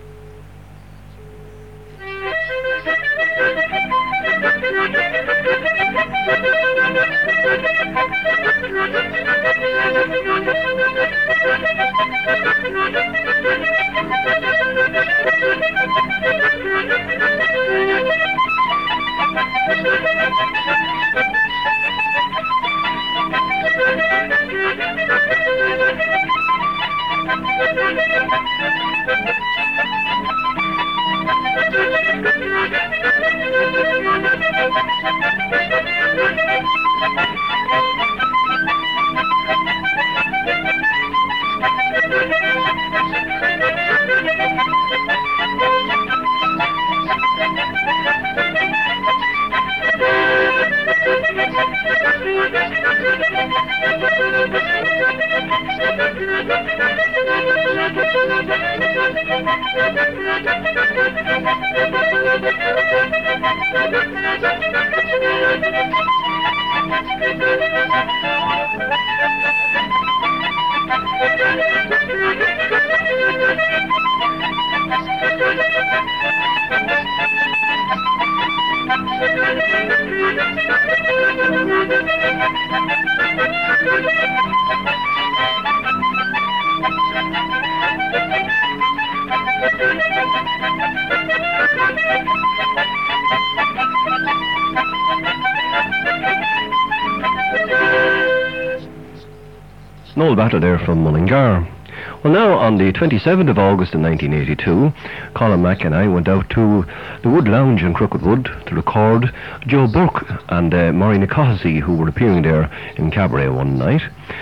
Noel Battle there from Mullingar. Well, now on the twenty-seventh of August in nineteen eighty-two, Colin Mack and I went out to the Wood Lounge in Crookedwood to record Joe Burke and uh, Maureen Nicosi, who were appearing there in Cabaret one night.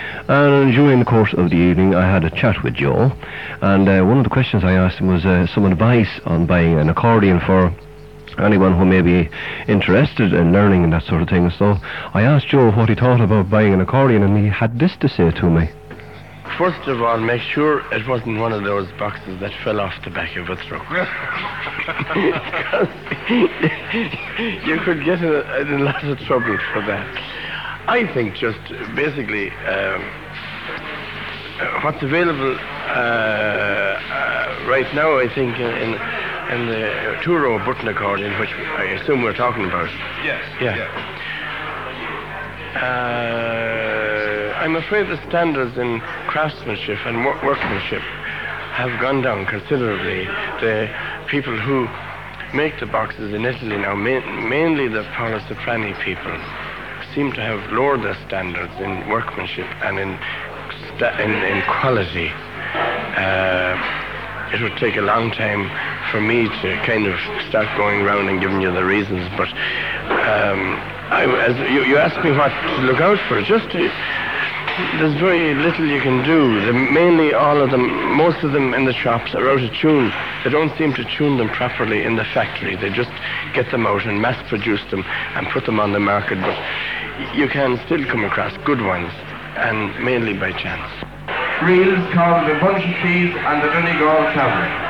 And during the course of the evening I had a chat with Joe, and uh, one of the questions I asked him was uh, some advice on buying an accordion for anyone who may be interested in learning and that sort of thing. So I asked Joe what he thought about buying an accordion, and he had this to say to me.
First of all, make sure it wasn't one of those boxes that fell off the back of a truck. You could get in a, in a lot of trouble for that. I think just basically um, what's available uh, uh, right now, I think, in, in the two-row button accordion, which I assume we're talking about.
Yes.
Yeah.
yeah.
Uh, I'm afraid the standards in craftsmanship and wor- workmanship have gone down considerably. The people who make the boxes in Italy now, ma- mainly the Paolo Soprani people, seem to have lowered their standards in workmanship and in sta- in, in quality. Uh, it would take a long time for me to kind of start going around and giving you the reasons, but um, I, as you, you asked me what to look out for. Just to, there's very little you can do. The, mainly all of them, most of them in the shops are out of tune. They don't seem to tune them properly in the factory. They just get them out and mass produce them and put them on the market, but you can still come across good ones, and mainly by chance.
Reels called the Bunch of Keys and the Donegal Cavalry.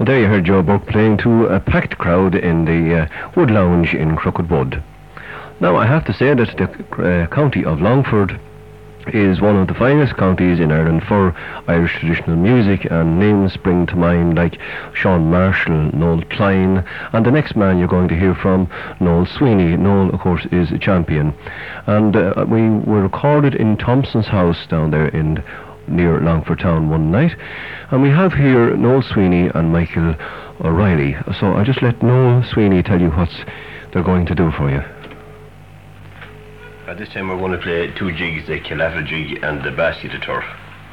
Well, there you heard Joe Burke playing to a packed crowd in the uh, Wood Lounge in Crooked Wood. Now, I have to say that the uh, county of Longford is one of the finest counties in Ireland for Irish traditional music, and names spring to mind like Sean Marshall, Noel Klein, and the next man you're going to hear from, Noel Sweeney. Noel, of course, is a champion, and uh, we were recorded in Thompson's house down there in near Longford town one night, and we have here Noel Sweeney and Michael O'Reilly. So I'll just let Noel Sweeney tell you what they're going to do for you.
At this time we're going to play two jigs, the Kilaffa jig and the Basket of Turf.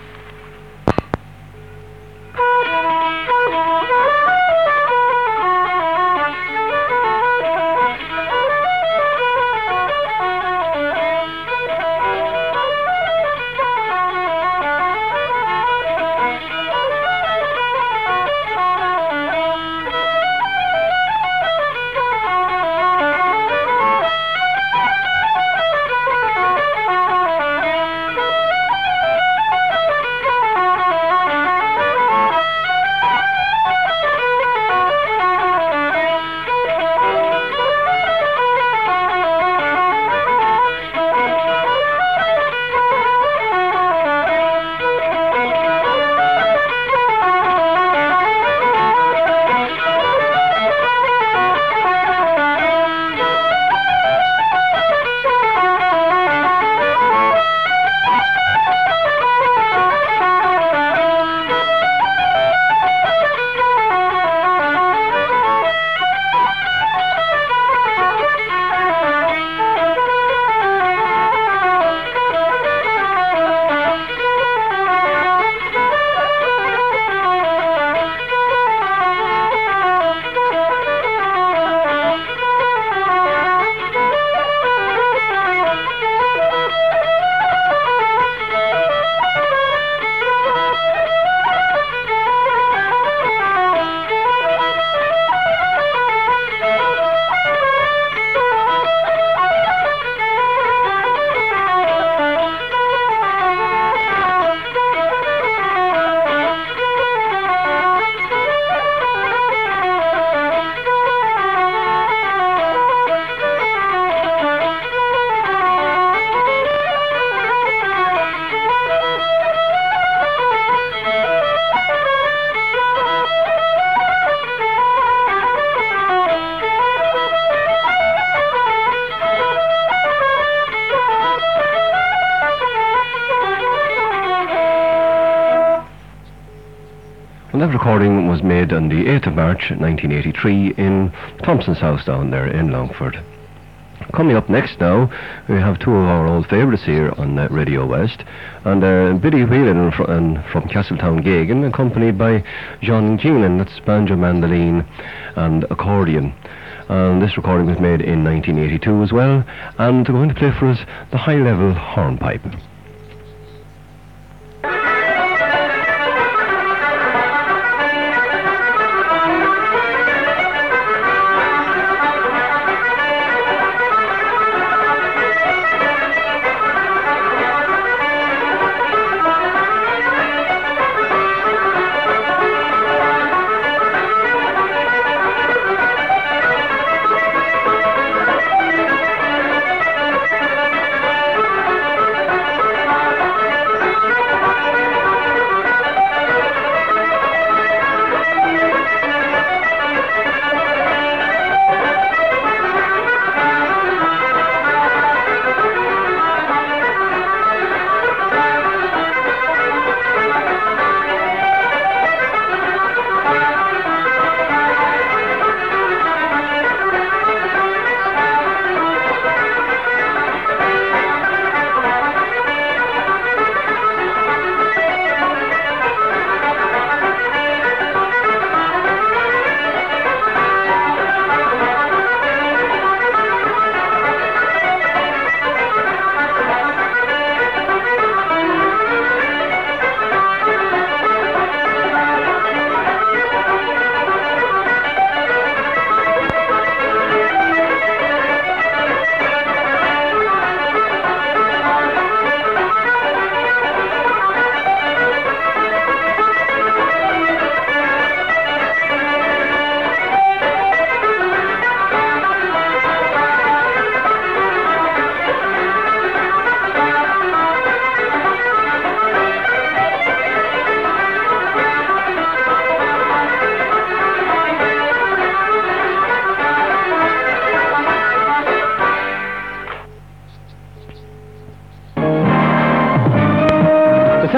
That recording was made on the eighth of March nineteen eighty-three in Thompson's house down there in Longford. Coming up next now, we have two of our old favourites here on uh, Radio West, and uh, Biddy Whelan fr- and from Castletown Gagan, accompanied by John Keenan, that's banjo, mandolin and accordion. And this recording was made in nineteen eighty-two as well, and they're going to play for us the high-level hornpipe.
Thank you.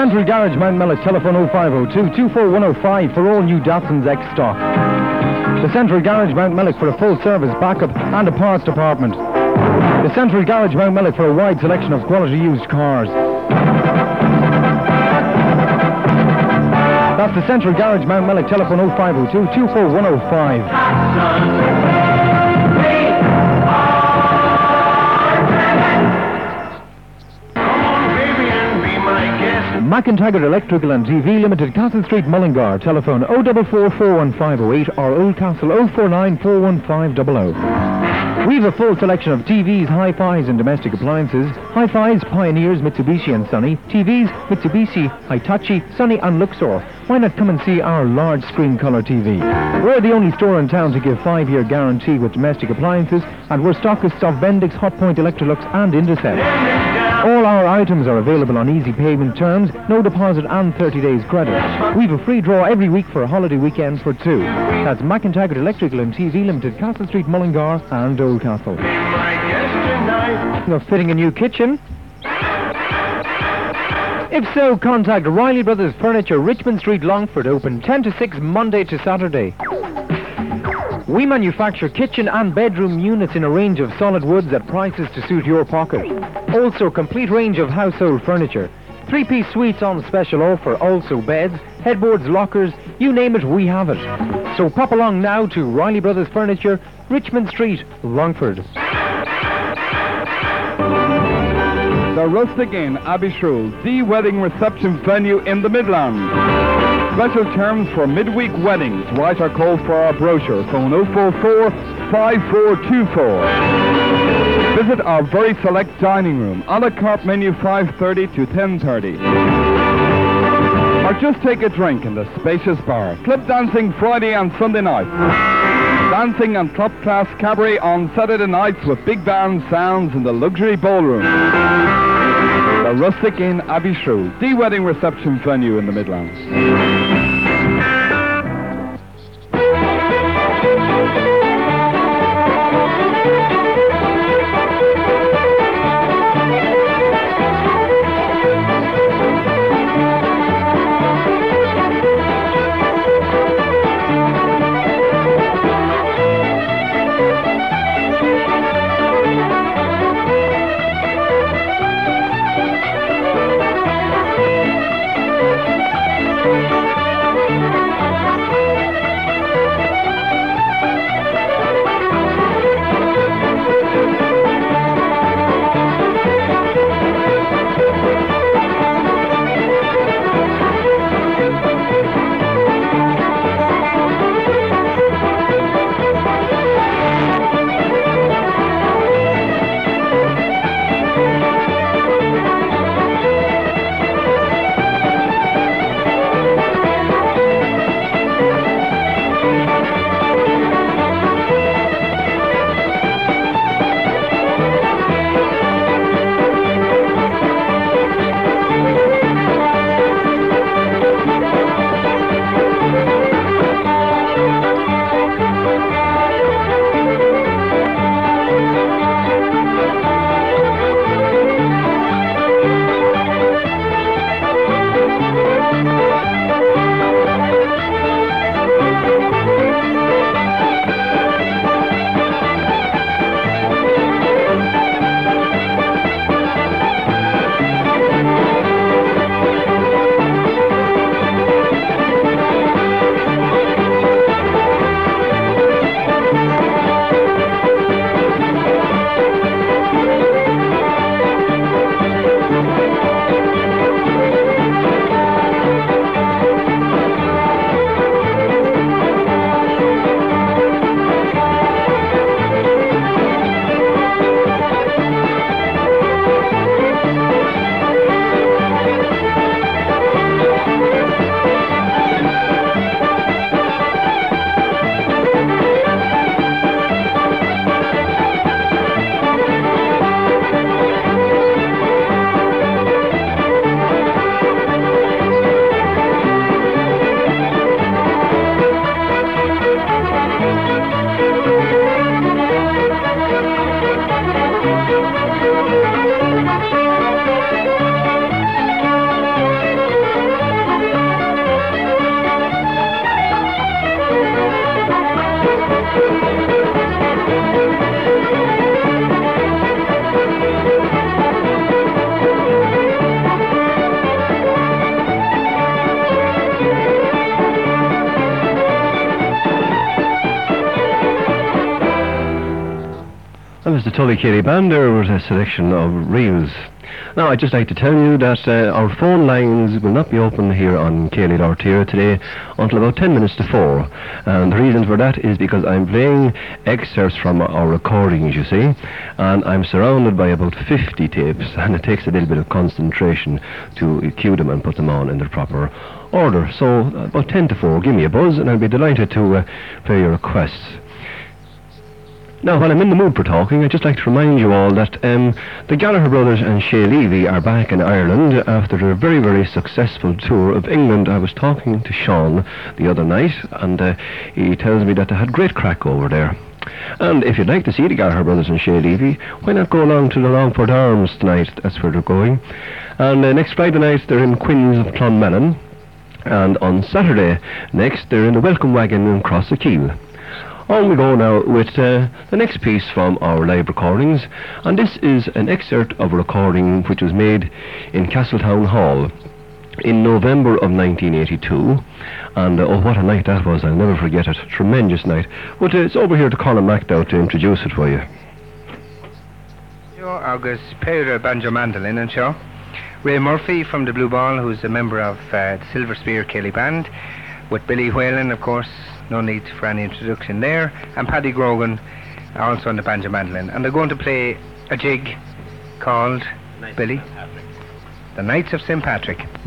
Central Garage, Mount Mellick, telephone oh five oh two, two four one oh five for all new Datsun's X stock. The Central Garage, Mount Mellick for a full service backup and a parts department. The Central Garage, Mount Mellick for a wide selection of quality used cars. That's the Central Garage, Mount Mellick, telephone oh five oh two, two four one oh five. McIntyre Electrical and T V Limited, Castle Street, Mullingar. Telephone oh four four, four one five oh eight or Oldcastle oh four nine, four one five oh oh. We've a full selection of T Vs, hi-fis and domestic appliances. Hi-fis, Pioneers, Mitsubishi and Sony. T Vs, Mitsubishi, Hitachi, Sony and Luxor. Why not come and see our large screen colour T V? We're the only store in town to give five-year guarantee with domestic appliances, and we're stockists of Bendix, Hotpoint, Electrolux and Indusel. All our items are available on easy payment terms, no deposit and thirty days credit. We've a free draw every week for a holiday weekend for two. That's McIntyre Electrical and T V Limited, Castle Street, Mullingar and Oldcastle. You're fitting a new kitchen? If so, contact Riley Brothers Furniture, Richmond Street, Longford, open ten to six Monday to Saturday. We manufacture kitchen and bedroom units in a range of solid woods at prices to suit your pocket. Also, complete range of household furniture. Three-piece suites on special offer, also beds, headboards, lockers, you name it, we have it. So pop along now to Riley Brothers Furniture, Richmond Street, Longford.
The Rustic Inn, Abbeyshrew, the wedding reception venue in the Midlands. Special terms for midweek weddings. Write or call for our brochure. Phone oh four four, five four two four. Visit our very select dining room. A la carte menu five thirty to ten thirty. Or just take a drink in the spacious bar. Club dancing Friday and Sunday nights. Dancing and top class cabaret on Saturday nights with big band sounds in the luxury ballroom. The Rustic Inn, Abbeyshrew, the wedding reception venue in the Midlands.
Thank you.
That was the Tully Kelly Band there with a selection of reels. Now, I'd just like to tell you that uh, our phone lines will not be open here on Cayley Dortira today until about ten minutes to four. And the reason for that is because I'm playing excerpts from our recordings, you see, and I'm surrounded by about fifty tapes, and it takes a little bit of concentration to cue them and put them on in their proper order. So, uh, about ten to four, give me a buzz, and I'll be delighted to uh, play your requests. Now, while I'm in the mood for talking, I'd just like to remind you all that um, the Gallagher brothers and Shay Levy are back in Ireland after a very, very successful tour of England. I was talking to Sean the other night, and uh, he tells me that they had great crack over there. And if you'd like to see the Gallagher brothers and Shay Levy, why not go along to the Longford Arms tonight? That's where they're going. And uh, next Friday night, they're in Quinns of Clonmelon. And on Saturday next, they're in the Welcome Wagon in Crossakeel. On we go now with uh, the next piece from our live recordings, and this is an excerpt of a recording which was made in Castletown Hall in November of nineteen eighty-two, and uh, oh, what a night that was. I'll never forget it. Tremendous night. But uh, it's over here to Colin Mack now to introduce it for you.
Sure, August Pedro banjo mandolin and show. Ray Murphy from the Blue Ball, who's a member of uh, the Silver Spear Kelly Band, with Billy Whalen, of course. No need for any introduction there. And Paddy Grogan, also on the banjo mandolin. And they're going to play a jig called, Billy? The Knights of Saint Patrick.